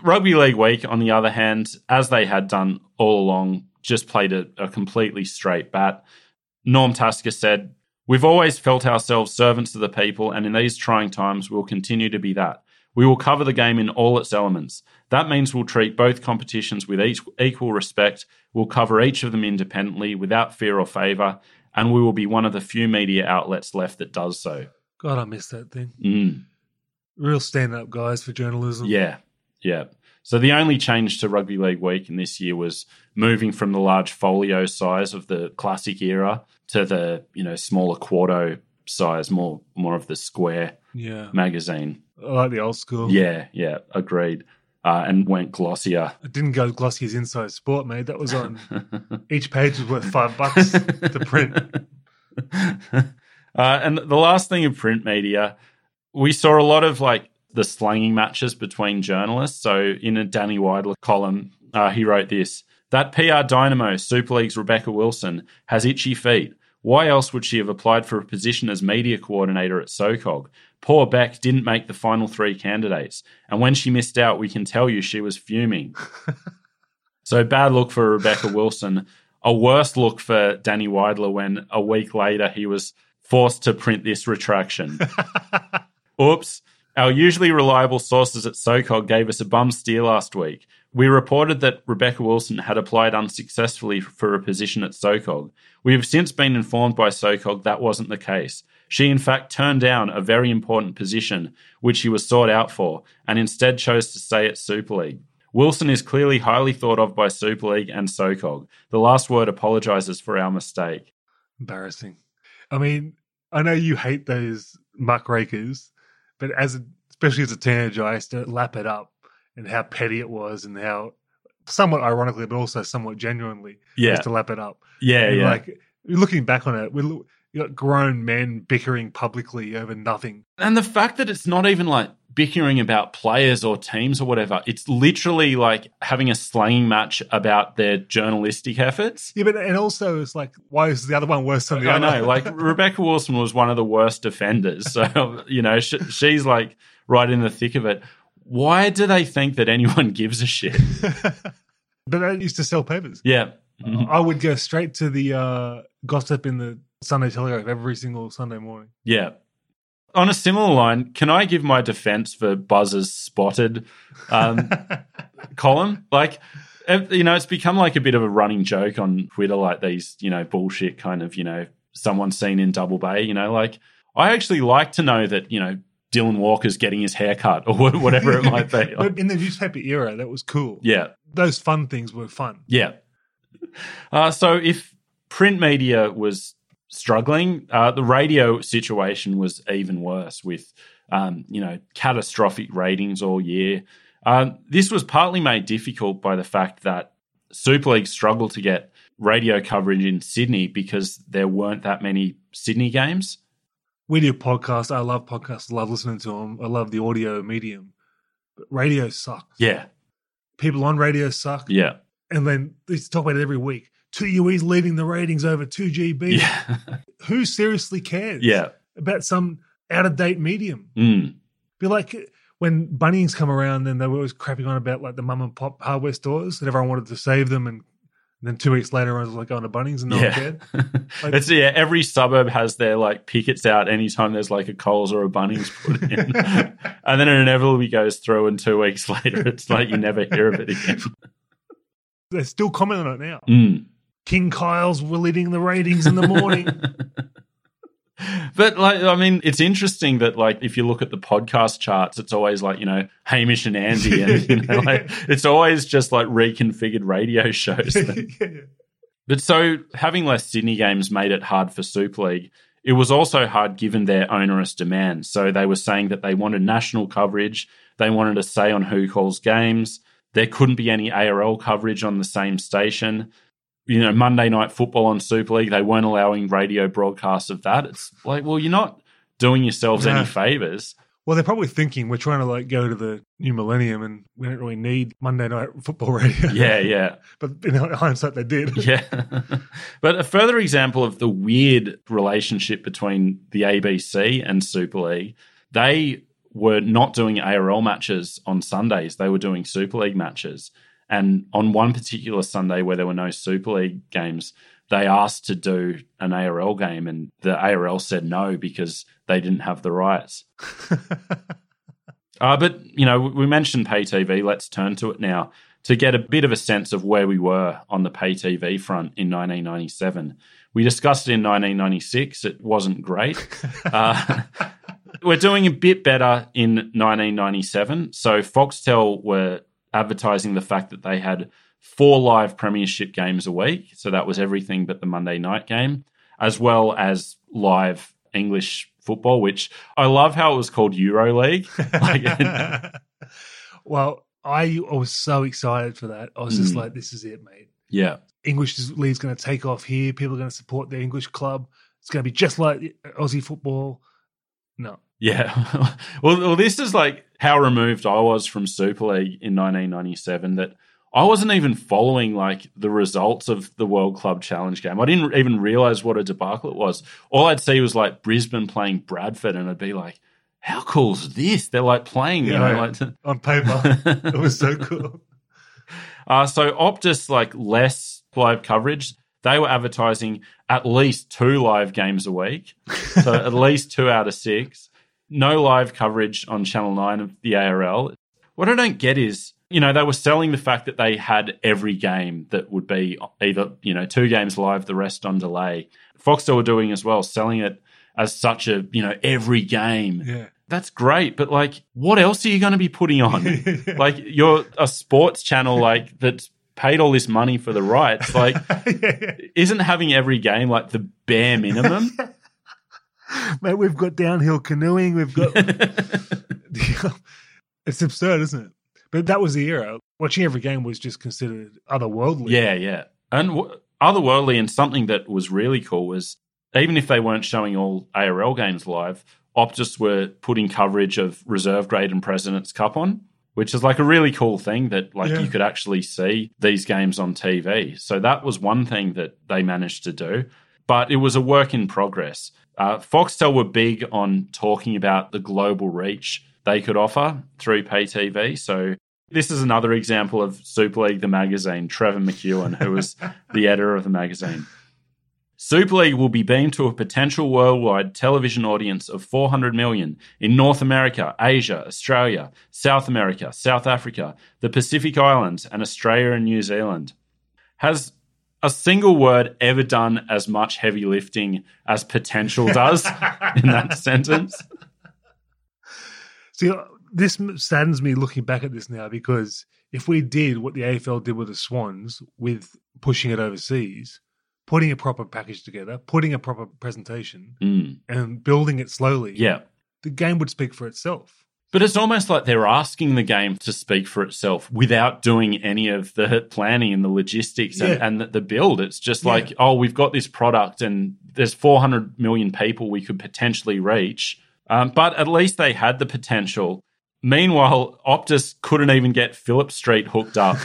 Rugby League Week, on the other hand, as they had done all along, just played a, a completely straight bat. Norm Tasker said, "We've always felt ourselves servants of the people, and in these trying times, we'll continue to be that. We will cover the game in all its elements. That means we'll treat both competitions with each, equal respect. We'll cover each of them independently, without fear or favour, and we will be one of the few media outlets left that does so." God, I miss that thing. Mm. Real stand-up guys for journalism. Yeah, yeah. So the only change to Rugby League Week in this year was moving from the large folio size of the classic era to the, you know, smaller quarto size, more more of the square Yeah. magazine. I like the old school. Yeah, yeah, agreed. Uh, and went glossier. I didn't go glossy as Inside Sport, mate. That was on each page was worth five bucks to print. Uh, and the last thing of print media, we saw a lot of like the slanging matches between journalists. So in a Danny Weidler column, uh, he wrote this: "That P R dynamo, Super League's Rebecca Wilson, has itchy feet. Why else would she have applied for a position as media coordinator at SOCOG? Poor Beck didn't make the final three candidates. And when she missed out, we can tell you she was fuming." So bad look for Rebecca Wilson. A worse look for Danny Weidler when a week later he was forced to print this retraction. Oops. Our usually reliable sources at SOCOG gave us a bum steer last week. We reported that Rebecca Wilson had applied unsuccessfully for a position at SOCOG. We have since been informed by SOCOG that wasn't the case. She, in fact, turned down a very important position, which she was sought out for, and instead chose to stay at Super League. Wilson is clearly highly thought of by Super League and SOCOG. The last word apologises for our mistake. Embarrassing. I mean, I know you hate those muckrakers, but as a, especially as a teenager, I used to lap it up and how petty it was and how, somewhat ironically, but also somewhat genuinely, Yeah. I used to lap it up. Yeah, And yeah. Like, looking back on it, we you got grown men bickering publicly over nothing. And the fact that it's not even like bickering about players or teams or whatever, it's literally like having a slanging match about their journalistic efforts. Yeah, but and also it's like, why is the other one worse than the I other? know, like Rebecca Wilson was one of the worst defenders. So, you know, sh- she's like right in the thick of it. Why do they think that anyone gives a shit? But I used to sell papers. Yeah. I would go straight to the uh, gossip in the Sunday Telegraph every single Sunday morning. Yeah. On a similar line, can I give my defense for Buzz's spotted um, column? Like, you know, it's become like a bit of a running joke on Twitter, like these, you know, bullshit kind of, you know, someone seen in Double Bay, you know, like I actually like to know that, you know, Dylan Walker's getting his hair cut or whatever it might be. Like, But in the newspaper era, that was cool. yeah. Those fun things were fun. Yeah. Uh, so if print media was struggling, uh, the radio situation was even worse with, um, you know, catastrophic ratings all year. Um, this was partly made difficult by the fact that Super League struggled to get radio coverage in Sydney because there weren't that many Sydney games. We do podcasts. I love podcasts. I love listening to them. I love the audio medium. But radio sucks. Yeah. People on radio suck. Yeah. And then they talk about it every week. two U E's leading the ratings over two G B. Yeah. Who seriously cares Yeah. about some out-of-date medium? Mm. Be like when Bunnings come around and they were always crapping on about like the mum and pop hardware stores that everyone wanted to save them, and, and then two weeks later I was like going to Bunnings and no one cared. Like, It's yeah, every suburb has their like pickets out anytime there's like a Coles or a Bunnings put in. And then it inevitably goes through, and two weeks later it's like you never hear of it again. they're still commenting on it now. Mm. King Kyle's were leading the ratings in the morning. But like, I mean, it's interesting that like if you look at the podcast charts, it's always like, you know, Hamish and Andy, and you know, like it's always just like reconfigured radio shows. Yeah. But so having less Sydney games made it hard for Super League. It was also hard given their onerous demands. So they were saying that they wanted national coverage. They wanted a say on who calls games. There couldn't be any A R L coverage on the same station. You know, Monday Night Football on Super League, they weren't allowing radio broadcasts of that. It's like, well, you're not doing yourselves Nah. any favours. Well, they're probably thinking we're trying to like go to the new millennium and we don't really need Monday Night Football radio. Yeah, yeah. But in hindsight, they did. Yeah. But a further example of the weird relationship between the A B C and Super League, they were not doing A R L matches on Sundays. They were doing Super League matches. And on one particular Sunday where there were no Super League games, they asked to do an A R L game, and the A R L said no because they didn't have the rights. uh, but, you know, we mentioned pay T V. Let's turn to it now to get a bit of a sense of where we were on the pay T V front in nineteen ninety-seven. We discussed it in nineteen ninety-six. It wasn't great. Uh, we're doing a bit better in nineteen ninety-seven. So Foxtel were advertising the fact that they had four live premiership games a week. So that was everything but the Monday night game, as well as live English football, which I love how it was called EuroLeague. Like, well, I, I was so excited for that. I was just mm. like, this is it, mate. Yeah. English league's going to take off here. People are going to support their English club. It's going to be just like Aussie football. No. Yeah. well, well, this is like how removed I was from Super League in nineteen ninety-seven that I wasn't even following like the results of the World Club Challenge game. I didn't even realize what a debacle it was. All I'd see was like Brisbane playing Bradford, and I'd be like, how cool is this? They're like playing, you yeah, know, like to- on paper. It was so cool. Uh, so Optus, like less live coverage. They were advertising at least two live games a week. So at least two out of six. No live coverage on Channel nine of the A R L. What I don't get is, you know, they were selling the fact that they had every game that would be either, you know, two games live, the rest on delay. Foxtel were doing as well, selling it as such a, you know, every game. Yeah. That's great, but like, what else are you going to be putting on? Like, you're a sports channel, like, that's paid all this money for the rights. Like, yeah. Isn't having every game like the bare minimum? Mate, we've got downhill canoeing. We've got. It's absurd, isn't it? But that was the era. Watching every game was just considered otherworldly. Yeah, yeah. And w- otherworldly, and something that was really cool was even if they weren't showing all A R L games live, Optus were putting coverage of Reserve Grade and President's Cup on, which is like a really cool thing that like yeah. you could actually see these games on T V. So that was one thing that they managed to do, but it was a work in progress. Uh, Foxtel were big on talking about the global reach they could offer through pay T V. So this is another example of Super League, the magazine, Trevor McEwen, who was the editor of the magazine. Super League will be beamed to a potential worldwide television audience of four hundred million in North America, Asia, Australia, South America, South Africa, the Pacific Islands, and Australia and New Zealand. Has a single word ever done as much heavy lifting as potential does in that sentence? See, this saddens me looking back at this now, because if we did what the A F L did with the Swans, with pushing it overseas, putting a proper package together, putting a proper presentation, mm. and building it slowly, yeah, the game would speak for itself. But it's almost like they're asking the game to speak for itself without doing any of the planning and the logistics and, yeah. and the, the build. It's just like, yeah. oh, we've got this product and there's four hundred million people we could potentially reach. Um, but at least they had the potential. Meanwhile, Optus couldn't even get Phillip Street hooked up.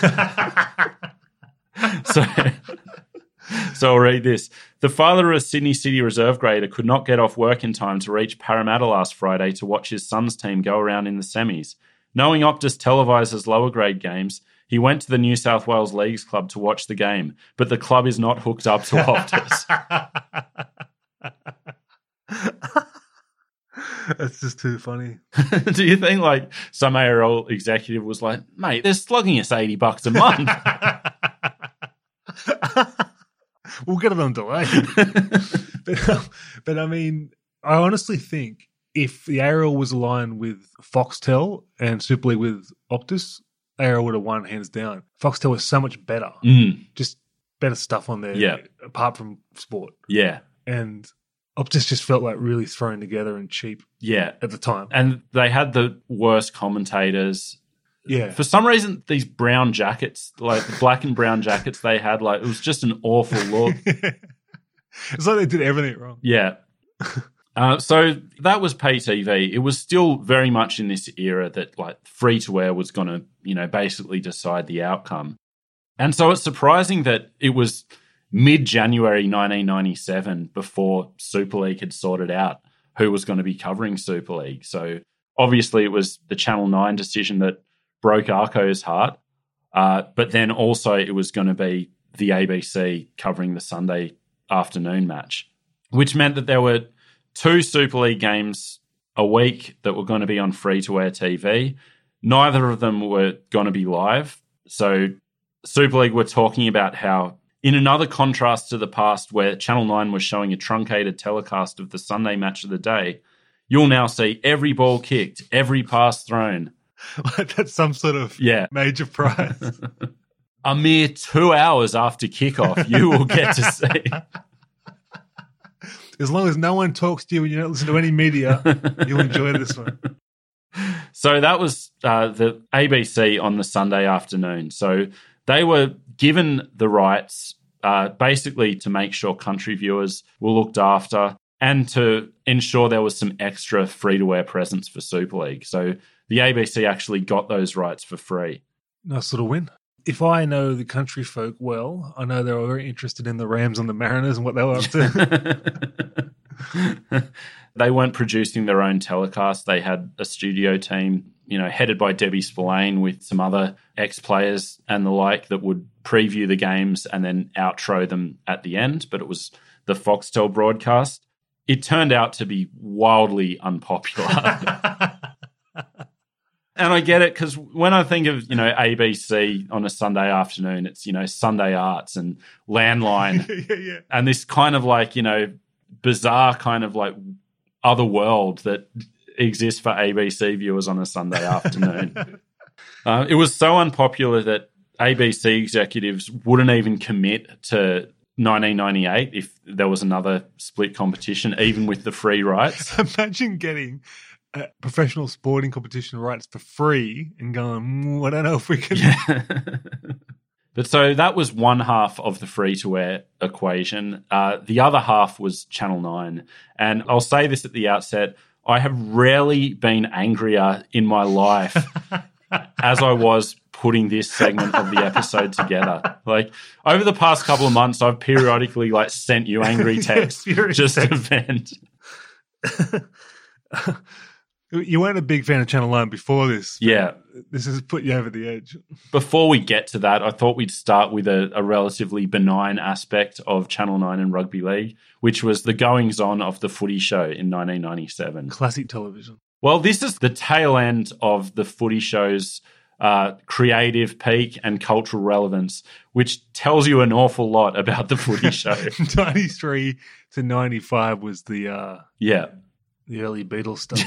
so... So I'll read this. The father of a Sydney City reserve grader could not get off work in time to reach Parramatta last Friday to watch his son's team go around in the semis. Knowing Optus televises lower grade games, he went to the New South Wales Leagues Club to watch the game, but the club is not hooked up to Optus. That's just too funny. Do you think like some A R L executive was like, mate, they're slugging us eighty bucks a month. We'll get it on delay. but, um, but I mean, I honestly think if the A R L was aligned with Foxtel and Super League with Optus, A R L would have won hands down. Foxtel was so much better. Mm. Just better stuff on there, yeah. apart from sport. Yeah. And Optus just felt like really thrown together and cheap yeah. at the time. And they had the worst commentators. Yeah. For some reason, these brown jackets, like the black and brown jackets they had, like it was just an awful look. It's like they did everything wrong. Yeah. uh, so that was pay T V. It was still very much in this era that like free to air was going to, you know, basically decide the outcome. And so it's surprising that it was mid-January nineteen ninety-seven before Super League had sorted out who was going to be covering Super League. So obviously it was the Channel nine decision that broke Arco's heart, uh, but then also it was going to be the A B C covering the Sunday afternoon match, which meant that there were two Super League games a week that were going to be on free-to-air T V. Neither of them were going to be live. So Super League were talking about how, in another contrast to the past where Channel nine was showing a truncated telecast of the Sunday match of the day, you'll now see every ball kicked, every pass thrown. Like that's some sort of yeah. major prize. A mere two hours after kickoff, you will get to see. As long as no one talks to you and you don't listen to any media, you'll enjoy this one. So that was uh, the A B C on the Sunday afternoon. So they were given the rights uh, basically to make sure country viewers were looked after and to ensure there was some extra free-to-air presence for Super League. So the A B C actually got those rights for free. Nice little win. If I know the country folk well, I know they were very interested in the Rams and the Mariners and what they were up to. They weren't producing their own telecast. They had a studio team, you know, headed by Debbie Spillane with some other ex-players and the like that would preview the games and then outro them at the end. But it was the Foxtel broadcast. It turned out to be wildly unpopular. And I get it because when I think of, you know, A B C on a Sunday afternoon, it's, you know, Sunday Arts and Landline yeah, yeah. and this kind of like, you know, bizarre kind of like other world that exists for A B C viewers on a Sunday afternoon. uh, it was so unpopular that A B C executives wouldn't even commit to nineteen ninety-eight if there was another split competition, even with the free rights. Imagine getting a professional sporting competition rights for free and going, mm, I don't know if we can. Yeah. But so that was one half of the free-to-air equation. Uh, the other half was Channel nine. And I'll say this at the outset, I have rarely been angrier in my life as I was putting this segment of the episode together. Like, over the past couple of months, I've periodically, like, sent you angry texts just to vent. You weren't a big fan of Channel nine before this. Yeah. This has put you over the edge. Before we get to that, I thought we'd start with a, a relatively benign aspect of Channel nine and Rugby League, which was the goings-on of the Footy Show in nineteen ninety-seven. Classic television. Well, this is the tail end of the Footy Show's uh, creative peak and cultural relevance, which tells you an awful lot about the Footy Show. ninety-three to ninety-five was the... Uh... Yeah. The early Beatles stuff,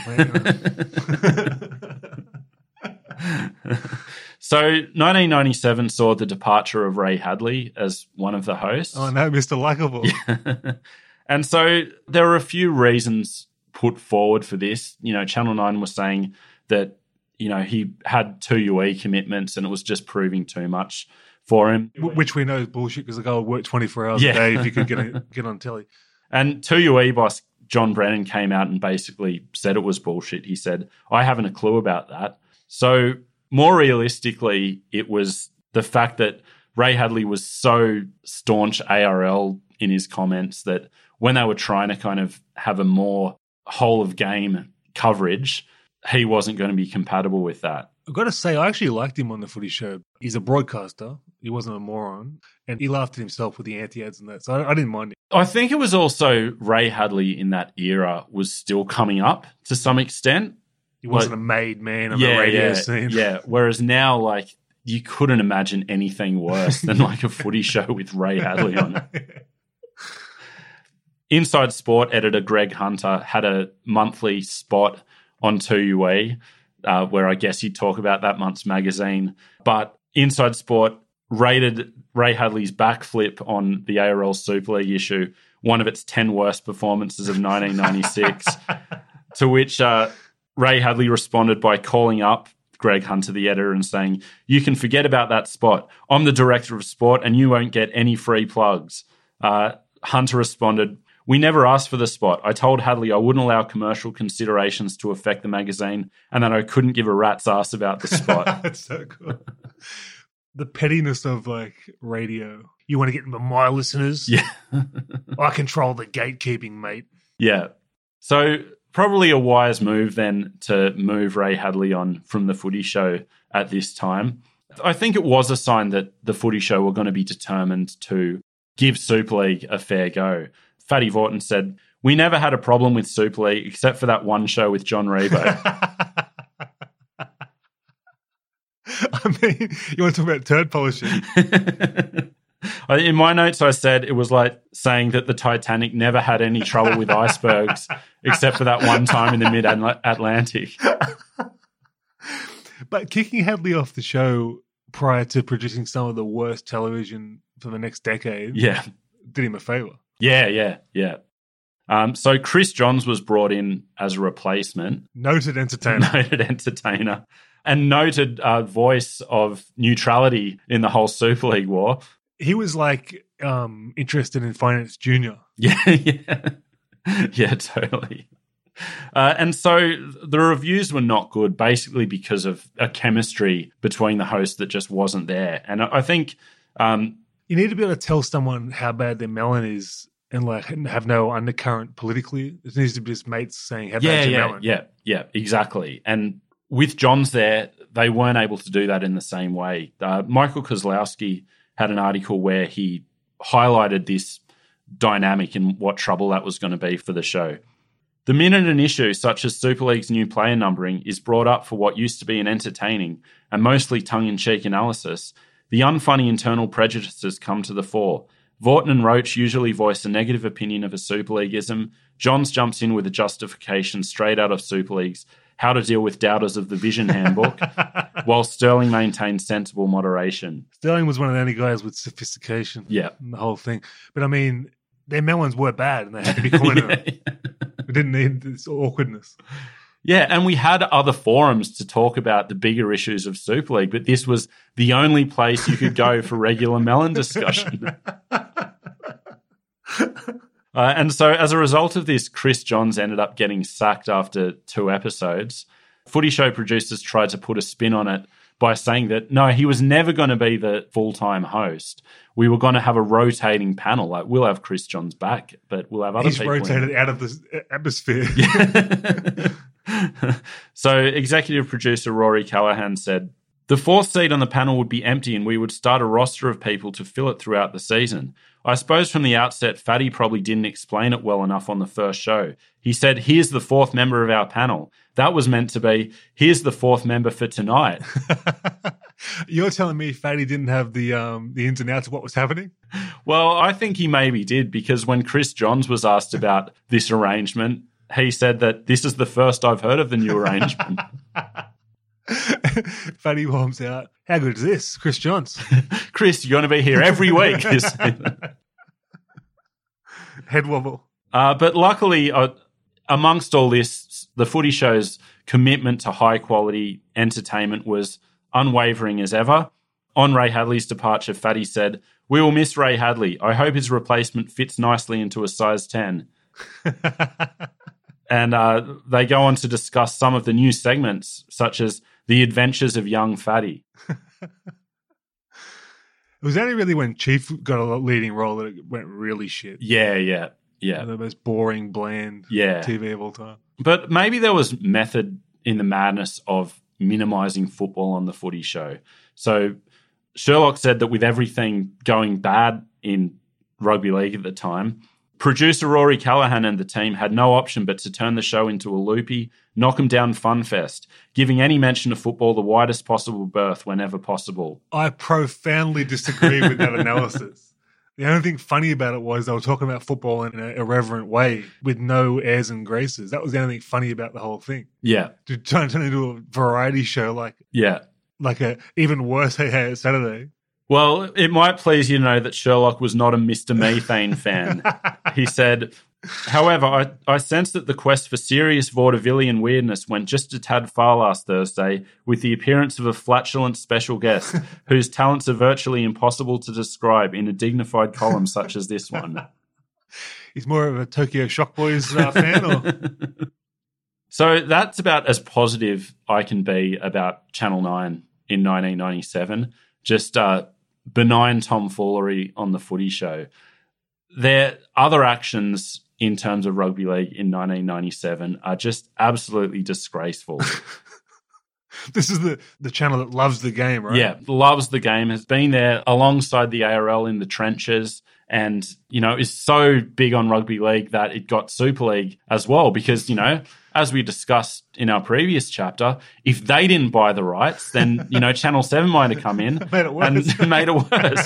man. So nineteen ninety-seven saw the departure of Ray Hadley as one of the hosts. Oh, no, Mister Likeable. Yeah. And so there were a few reasons put forward for this. You know, Channel nine was saying that, you know, he had two U E commitments and it was just proving too much for him. Which we know is bullshit because the guy would work twenty-four hours yeah. a day if you could get, a, get on telly. And two U E boss John Brennan came out and basically said it was bullshit. He said, I haven't a clue about that. So more realistically, it was the fact that Ray Hadley was so staunch A R L in his comments that when they were trying to kind of have a more whole of game coverage, he wasn't going to be compatible with that. I've got to say, I actually liked him on the Footy Show. He's a broadcaster. He wasn't a moron. And he laughed at himself with the anti-ads and that. So I, I didn't mind it. I think it was also Ray Hadley in that era was still coming up to some extent. He wasn't like, a made man on yeah, the radio yeah, scene. Yeah. Whereas now, like, you couldn't imagine anything worse than like a Footy Show with Ray Hadley on it. Inside Sport editor Greg Hunter had a monthly spot on two U E uh, where I guess he'd talk about that month's magazine. But Inside Sport rated Ray Hadley's backflip on the A R L Super League issue one of its ten worst performances of nineteen ninety-six, to which uh, Ray Hadley responded by calling up Greg Hunter, the editor, and saying, you can forget about that spot. I'm the director of sport and you won't get any free plugs. Uh, Hunter responded, we never asked for the spot. I told Hadley I wouldn't allow commercial considerations to affect the magazine and that I couldn't give a rat's ass about the spot. That's so cool. The pettiness of, like, radio. You want to get my listeners? Yeah. I control the gatekeeping, mate. Yeah. So probably a wise move then to move Ray Hadley on from the Footy Show at this time. I think it was a sign that the Footy Show were going to be determined to give Super League a fair go. Fatty Vaughton said, "We never had a problem with Super League except for that one show with John Rebo." I mean, you want to talk about turd polishing? In my notes, I said it was like saying that the Titanic never had any trouble with icebergs except for that one time in the mid-Atlantic. But kicking Hadley off the show prior to producing some of the worst television for the next decade yeah. did him a favour. Yeah, yeah, yeah. Um, so Chris Johns was brought in as a replacement. Noted entertainer. Noted entertainer. And noted uh, voice of neutrality in the whole Super League war. He was like um, interested in Finance Junior. Yeah, yeah. Yeah, totally. Uh, and so the reviews were not good, basically because of a chemistry between the hosts that just wasn't there. And I think... Um, you need to be able to tell someone how bad their melon is and like have no undercurrent politically. It needs to be just mates saying how yeah, bad your yeah, melon. Yeah, yeah, exactly. And with Johns there, they weren't able to do that in the same way. Uh, Michael Kozlowski had an article where he highlighted this dynamic and what trouble that was going to be for the show. The minute an issue such as Super League's new player numbering is brought up for what used to be an entertaining and mostly tongue-in-cheek analysis, the unfunny internal prejudices come to the fore. Vaughton and Roach usually voice a negative opinion of a Super Leagueism. Johns jumps in with a justification straight out of Super League's How to Deal with Doubters of the Vision Handbook, while Sterling maintains sensible moderation. Sterling was one of the only guys with sophistication yeah. in the whole thing. But I mean, their melons were bad and they had to be coined. yeah, yeah. We didn't need this awkwardness. Yeah, and we had other forums to talk about the bigger issues of Super League, but this was the only place you could go for regular melon discussion. Uh, and so as a result of this, Chris Johns ended up getting sacked after two episodes. Footy Show producers tried to put a spin on it by saying that, no, he was never going to be the full-time host. We were going to have a rotating panel. Like, we'll have Chris Johns back, but we'll have other He's people. He's rotated in. out of the atmosphere. Yeah. So executive producer Rory Callahan said, the fourth seat on the panel would be empty and we would start a roster of people to fill it throughout the season. I suppose from the outset, Fatty probably didn't explain it well enough on the first show. He said, here's the fourth member of our panel. That was meant to be, here's the fourth member for tonight. You're telling me Fatty didn't have the um, the ins and outs of what was happening? Well, I think he maybe did, because when Chris Johns was asked about this arrangement, he said that this is the first I've heard of the new arrangement. Fatty warms out. How good is this, Chris Johns? Chris, you're going to be here every week. Head wobble. Uh, but luckily, uh, amongst all this, the Footy Show's commitment to high-quality entertainment was unwavering as ever. On Ray Hadley's departure, Fatty said, we will miss Ray Hadley. I hope his replacement fits nicely into a size ten. And uh, they go on to discuss some of the new segments, such as The Adventures of Young Fatty. It was only really when Chief got a leading role that it went really shit. Yeah, yeah, yeah. The most boring, bland yeah. T V of all time. But maybe there was method in the madness of minimising football on the Footy Show. So Sherlock said that with everything going bad in rugby league at the time, producer Rory Callahan and the team had no option but to turn the show into a loopy, knock 'em down fun fest, giving any mention of football the widest possible berth whenever possible. I profoundly disagree with that analysis. The only thing funny about it was they were talking about football in an irreverent way with no airs and graces. That was the only thing funny about the whole thing. Yeah. To try and turn it into a variety show like yeah, like a even worse Hey Hey Saturday. Well, it might please you to know that Sherlock was not a Mister Methane fan. He said, however, I, I sense that the quest for serious vaudevillian weirdness went just a tad far last Thursday with the appearance of a flatulent special guest whose talents are virtually impossible to describe in a dignified column such as this one. He's more of a Tokyo Shock Boys uh, fan? Or? So that's about as positive I can be about Channel nine in nineteen ninety-seven. Just uh, benign tomfoolery on the Footy Show. Their other actions in terms of rugby league in nineteen ninety-seven are just absolutely disgraceful. This is the, the channel that loves the game, right? Yeah, loves the game, has been there alongside the A R L in the trenches, and, you know, is so big on rugby league that it got Super League as well because, you know, as we discussed in our previous chapter, if they didn't buy the rights, then, you know, Channel seven might have come in made it worse. and made it worse.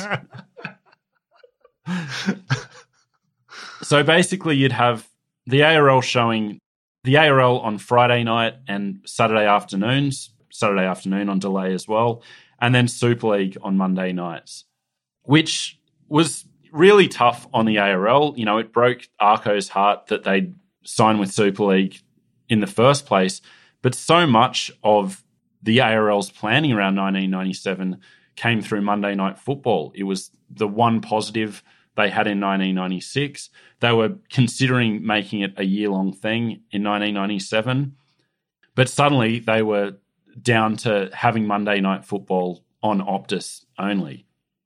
So basically you'd have the A R L showing the A R L on Friday night and Saturday afternoons, Saturday afternoon on delay as well, and then Super League on Monday nights, which was really tough on the A R L. You know, it broke Arco's heart that they'd sign with Super League in the first place, but so much of the A R L's planning around nineteen ninety-seven came through Monday Night Football. It was the one positive they had in nineteen ninety-six. They were considering making it a year-long thing in nineteen ninety-seven, but suddenly they were down to having Monday Night Football on Optus only.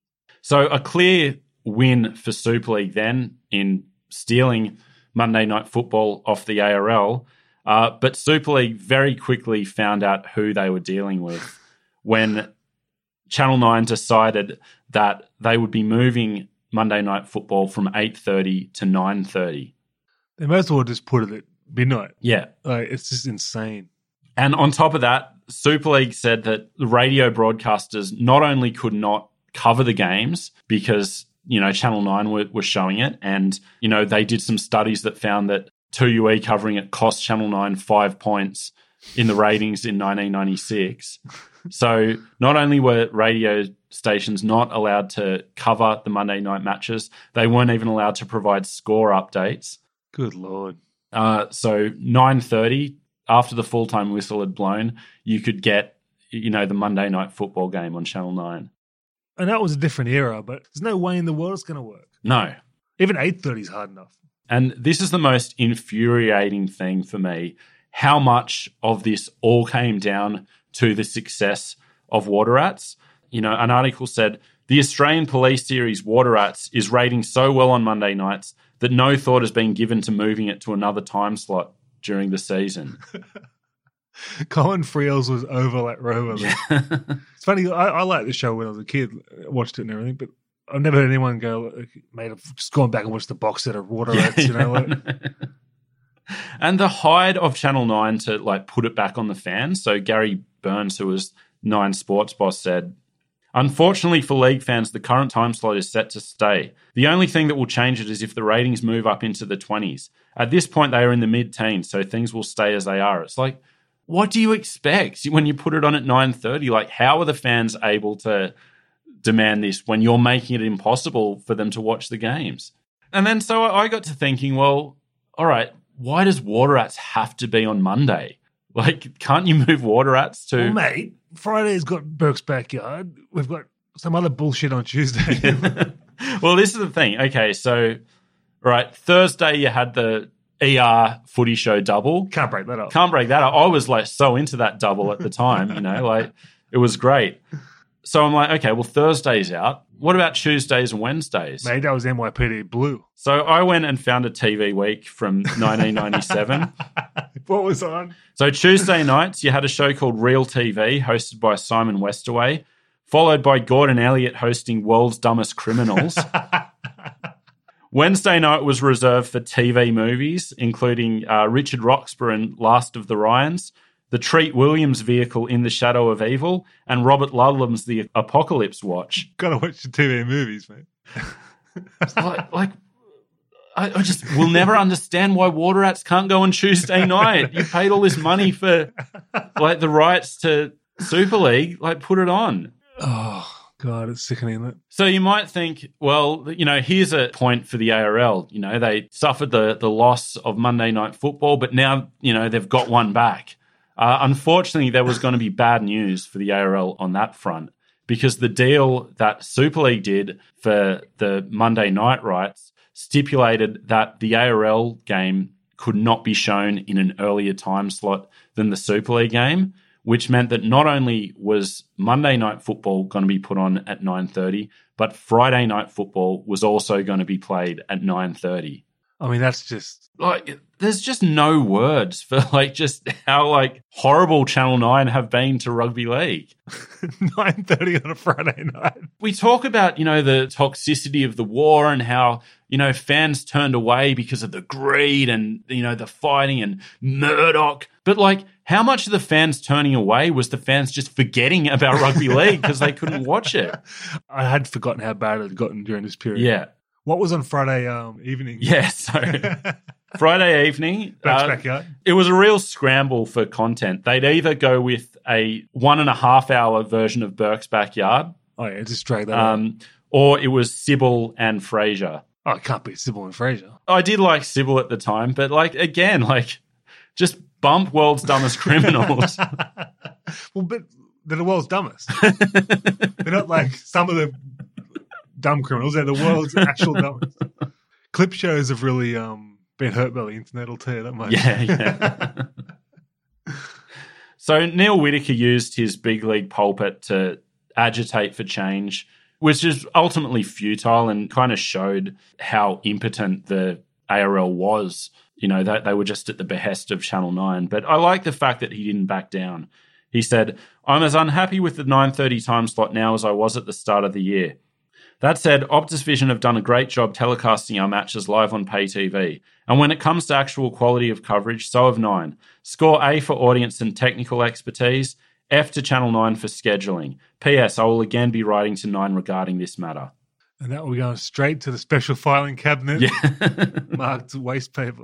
So a clear win for Super League then in stealing Monday Night Football off the A R L, uh, but Super League very quickly found out who they were dealing with when Channel nine decided that they would be moving Monday Night Football from eight thirty to nine thirty. They might as well just put it at midnight. Yeah. Like, it's just insane. And on top of that, Super League said that the radio broadcasters not only could not cover the games because, you know, Channel nine were, were showing it, and, you know, they did some studies that found that two U E covering it cost Channel nine five points in the ratings in nineteen ninety-six. So not only were radio stations not allowed to cover the Monday night matches, they weren't even allowed to provide score updates. Good Lord. Uh, so nine thirty, after the full-time whistle had blown, you could get, you know, the Monday Night Football game on Channel nine. And that was a different era, but there's no way in the world it's going to work. No. Even eight thirty is hard enough. And this is the most infuriating thing for me, how much of this all came down to the success of Water Rats. You know, an article said, the Australian police series Water Rats is rating so well on Monday nights that no thought has been given to moving it to another time slot during the season. Colin Friels was over like Rover. Yeah. It's funny, I, I liked the show when I was a kid, watched it and everything, but I've never heard anyone go, like, mate, I've just gone back and watched the box set of Water Rats, yeah, you know? Like. And the hide of Channel nine to like put it back on the fans. So Gary Burns, who was Nine Sports boss, said, unfortunately for league fans, the current time slot is set to stay. The only thing that will change it is if the ratings move up into the twenties. At this point, they are in the mid-teens, so things will stay as they are. It's like, what do you expect when you put it on at nine thirty? Like, how are the fans able to demand this when you're making it impossible for them to watch the games? And then so I got to thinking, well, all right, why does Water Rats have to be on Monday? Like, can't you move Water Rats to... Well, mate, Friday's got Burke's Backyard. We've got some other bullshit on Tuesday. Well, this is the thing. Okay, so, right, Thursday you had the E R footy show double. Can't break that up. Can't break that up. I was, like, so into that double at the time, you know, like, it was great. So I'm like, okay, well, Thursday's out. What about Tuesdays and Wednesdays? Mate, that was N Y P D Blue. So I went and found a T V week from nineteen ninety-seven. What was on? So Tuesday nights, you had a show called Real T V, hosted by Simon Westaway, followed by Gordon Elliott hosting World's Dumbest Criminals. Wednesday night was reserved for T V movies, including uh, Richard Roxburgh and Last of the Ryans, the Treat Williams vehicle In the Shadow of Evil, and Robert Ludlum's The Apocalypse Watch. Gotta watch the T V movies, mate. like, like I, I just will never understand why Water Rats can't go on Tuesday night. You paid all this money for like the rights to Super League, like put it on. Oh, God, it's sickening, isn't it? So you might think, well, you know, here's a point for the A R L. You know, they suffered the, the loss of Monday Night Football, but now, you know, they've got one back. Uh, unfortunately, there was going to be bad news for the A R L on that front because the deal that Super League did for the Monday night rights stipulated that the A R L game could not be shown in an earlier time slot than the Super League game, which meant that not only was Monday Night Football going to be put on at nine thirty, but Friday Night Football was also going to be played at nine thirty. I mean, that's just... Like, there's just no words for, like, just how, like, horrible Channel nine have been to rugby league. nine thirty on a Friday night. We talk about, you know, the toxicity of the war and how, you know, fans turned away because of the greed and, you know, the fighting and Murdoch. But, like, how much of the fans turning away was the fans just forgetting about rugby league because they couldn't watch it? I had forgotten how bad it had gotten during this period. Yeah. What was on Friday um, evening? Yeah, so Friday evening, Burke's uh, Backyard. It was a real scramble for content. They'd either go with a one and a half hour version of Burke's Backyard, Oh, yeah, just drag that um, or it was Sybil and Frasier. Oh, it can't be Sybil and Frasier. I did like Sybil at the time, but like again, like just bump World's Dumbest Criminals. Well, but they're the world's dumbest. They're not like some of the dumb criminals. They're the world's actual dumbest. Clip shows have really um, been hurt by the internet, I'll tell you that much. Yeah, yeah. So Neil Whittaker used his big league pulpit to agitate for change, which is ultimately futile and kind of showed how impotent the A R L was. You know, that they were just at the behest of Channel nine. But I like the fact that he didn't back down. He said, "I'm as unhappy with the nine thirty time slot now as I was at the start of the year. That said, Optus Vision have done a great job telecasting our matches live on pay T V. And when it comes to actual quality of coverage, so have Nine. Score A for audience and technical expertise, F to Channel nine for scheduling. P S. I will again be writing to Nine regarding this matter." And that will be going straight to the special filing cabinet, Yeah. marked waste paper.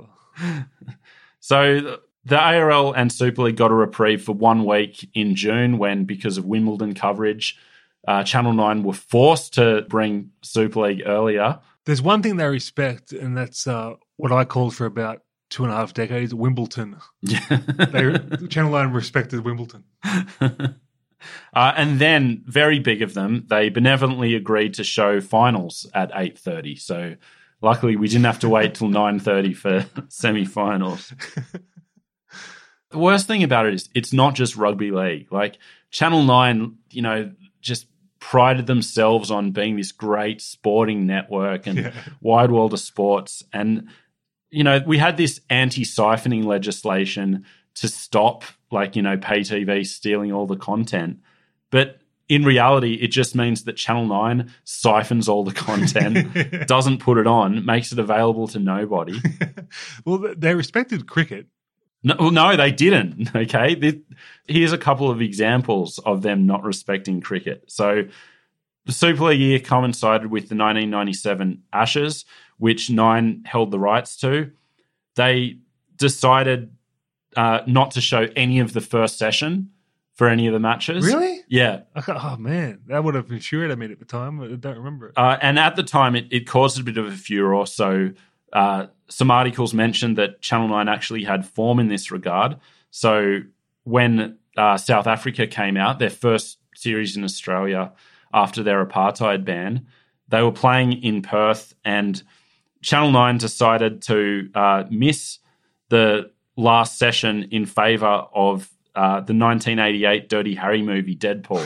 So the A R L and Super League got a reprieve for one week in June when, because of Wimbledon coverage, Uh, Channel nine were forced to bring Super League earlier. There's one thing they respect, and that's uh, what I called for about two and a half decades, Wimbledon. Yeah. They, Channel nine respected Wimbledon. uh, and then, very big of them, they benevolently agreed to show finals at eight thirty. So luckily we didn't have to wait till nine thirty for semi-finals. The worst thing about it is it's not just rugby league. Like Channel nine, you know, just prided themselves on being this great sporting network and yeah. wide world of sports. And, you know, we had this anti-siphoning legislation to stop, like, you know, pay T V stealing all the content. But in reality, it just means that Channel nine siphons all the content, doesn't put it on, makes it available to nobody. Well, they respected cricket. No, well, no, they didn't, okay? The, here's a couple of examples of them not respecting cricket. So the Super League year coincided with the nineteen ninety-seven Ashes, which Nine held the rights to. They decided uh, not to show any of the first session for any of the matches. Really? Yeah. Oh, man. That would have infuriated me at the time. I don't remember it. Uh, and at the time, it, it caused a bit of a furor. So uh, some articles mentioned that Channel nine actually had form in this regard. So when uh, South Africa came out, their first series in Australia after their apartheid ban, they were playing in Perth, and Channel nine decided to uh, miss the last session in favour of uh, the nineteen eighty-eight Dirty Harry movie, Deadpool.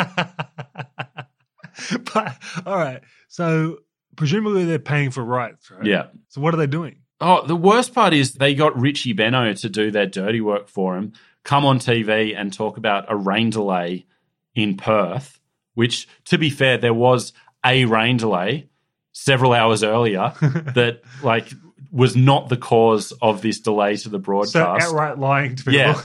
But, all right, so presumably they're paying for rights, right? Yeah. So what are they doing? Oh, the worst part is they got Richie Benaud to do their dirty work for him, come on T V and talk about a rain delay in Perth, which, to be fair, there was a rain delay several hours earlier that, like, was not the cause of this delay to the broadcast. So outright lying to people. Yeah.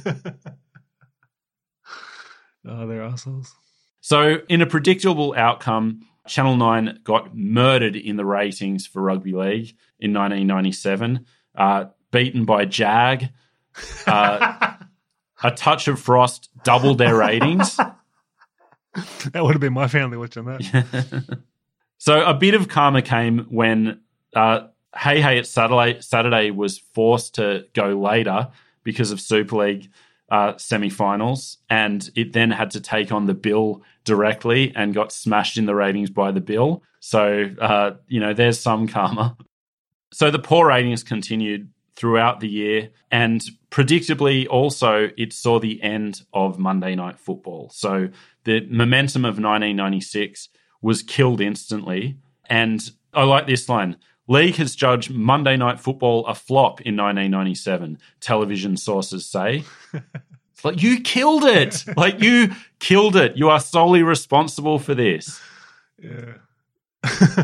Oh, they're assholes. So in a predictable outcome, Channel nine got murdered in the ratings for rugby league in nineteen ninety-seven, uh, beaten by Jag. Uh, A Touch of Frost doubled their ratings. That would have been my family watching that. So a bit of karma came when uh, Hey Hey It's Saturday, Saturday was forced to go later because of Super League uh, semi-finals, and it then had to take on The Bill directly and got smashed in the ratings by The Bill. So, uh, you know, there's some karma. So the poor ratings continued throughout the year, and predictably also it saw the end of Monday Night Football. So the momentum of nineteen ninety-six was killed instantly. And I like this line: League has judged Monday Night Football a flop in nineteen ninety-seven, television sources say. It's like, you killed it. Like, you killed it. You are solely responsible for this. Yeah.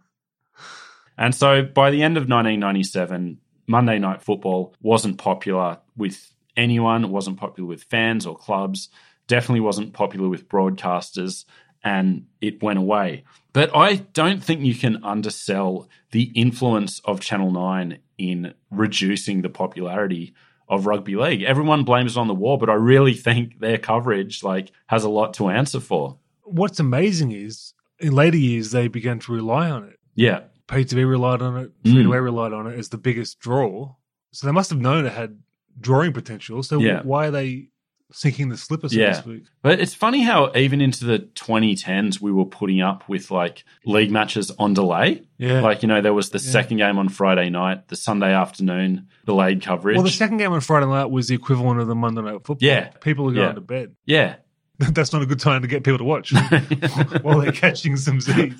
And so by the end of nineteen ninety-seven, Monday Night Football wasn't popular with anyone. It wasn't popular with fans or clubs. Definitely wasn't popular with broadcasters, and it went away. But I don't think you can undersell the influence of Channel nine in reducing the popularity of rugby league. Everyone blames it on the war, but I really think their coverage like has a lot to answer for. What's amazing is in later years they began to rely on it. Yeah. Pay T V relied on it, free to air relied on it as the biggest draw. So they must have known it had drawing potential. So Yeah. why are they sinking the slipper, so Yeah. to speak? But it's funny how even into the twenty tens we were putting up with like league matches on delay. Yeah. Like, you know, there was the Yeah. second game on Friday night, the Sunday afternoon, delayed coverage. Well, the second game on Friday night was the equivalent of the Monday Night Football. Yeah. People are going Yeah. to bed. Yeah. That's not a good time to get people to watch while they're catching some Z's.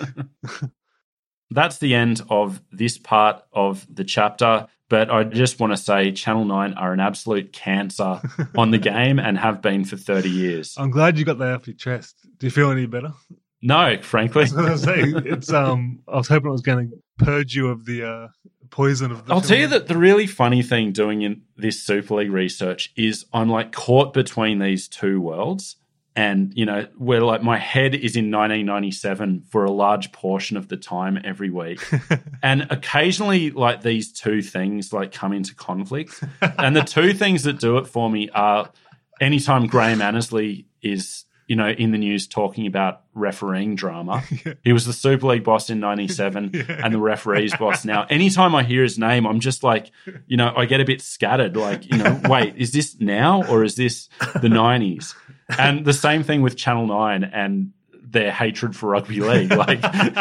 That's the end of this part of the chapter. But I just want to say Channel nine are an absolute cancer on the game and have been for thirty years. I'm glad you got that off your chest. Do you feel any better? No, frankly. I was going to say, it's, um, I was hoping it was going to purge you of the uh, poison of the I'll tell you channel. that the really funny thing doing in this Super League research is I'm like caught between these two worlds. And, you know, where like my head is in nineteen ninety-seven for a large portion of the time every week. And occasionally like these two things like come into conflict. And the two things that do it for me are anytime Graham Annesley is, you know, in the news talking about refereeing drama. Yeah. He was the Super League boss in ninety-seven Yeah. and the referees boss now. Anytime I hear his name, I'm just like, you know, I get a bit scattered. Like, you know, wait, is this now or is this the nineties? And the same thing with Channel nine and their hatred for rugby league. Like,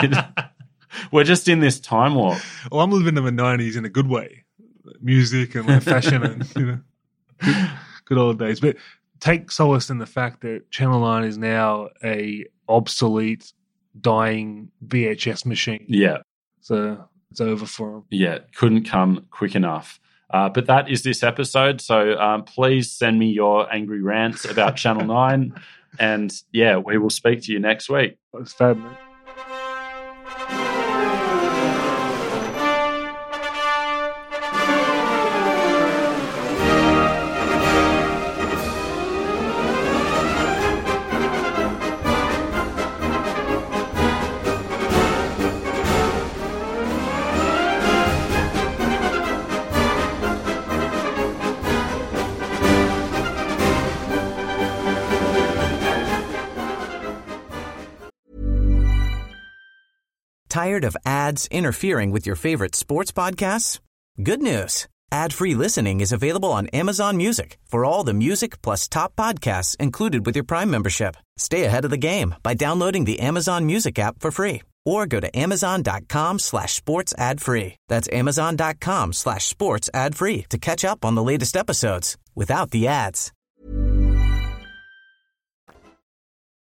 we're just in this time warp. Well, I'm living in the nineties in a good way. Music and like fashion and, you know, good, good old days. But take solace in the fact that Channel nine is now a obsolete, dying V H S machine. Yeah. So it's over for them. Yeah. Couldn't come quick enough. Uh, but that is this episode. So um, please send me your angry rants about Channel nine. And yeah, we will speak to you next week. It's fab, man. Tired of ads interfering with your favorite sports podcasts? Good news. Ad-free listening is available on Amazon Music for all the music plus top podcasts included with your Prime membership. Stay ahead of the game by downloading the Amazon Music app for free or go to amazon.com slash sports ad free. That's amazon.com slash sports ad free to catch up on the latest episodes without the ads.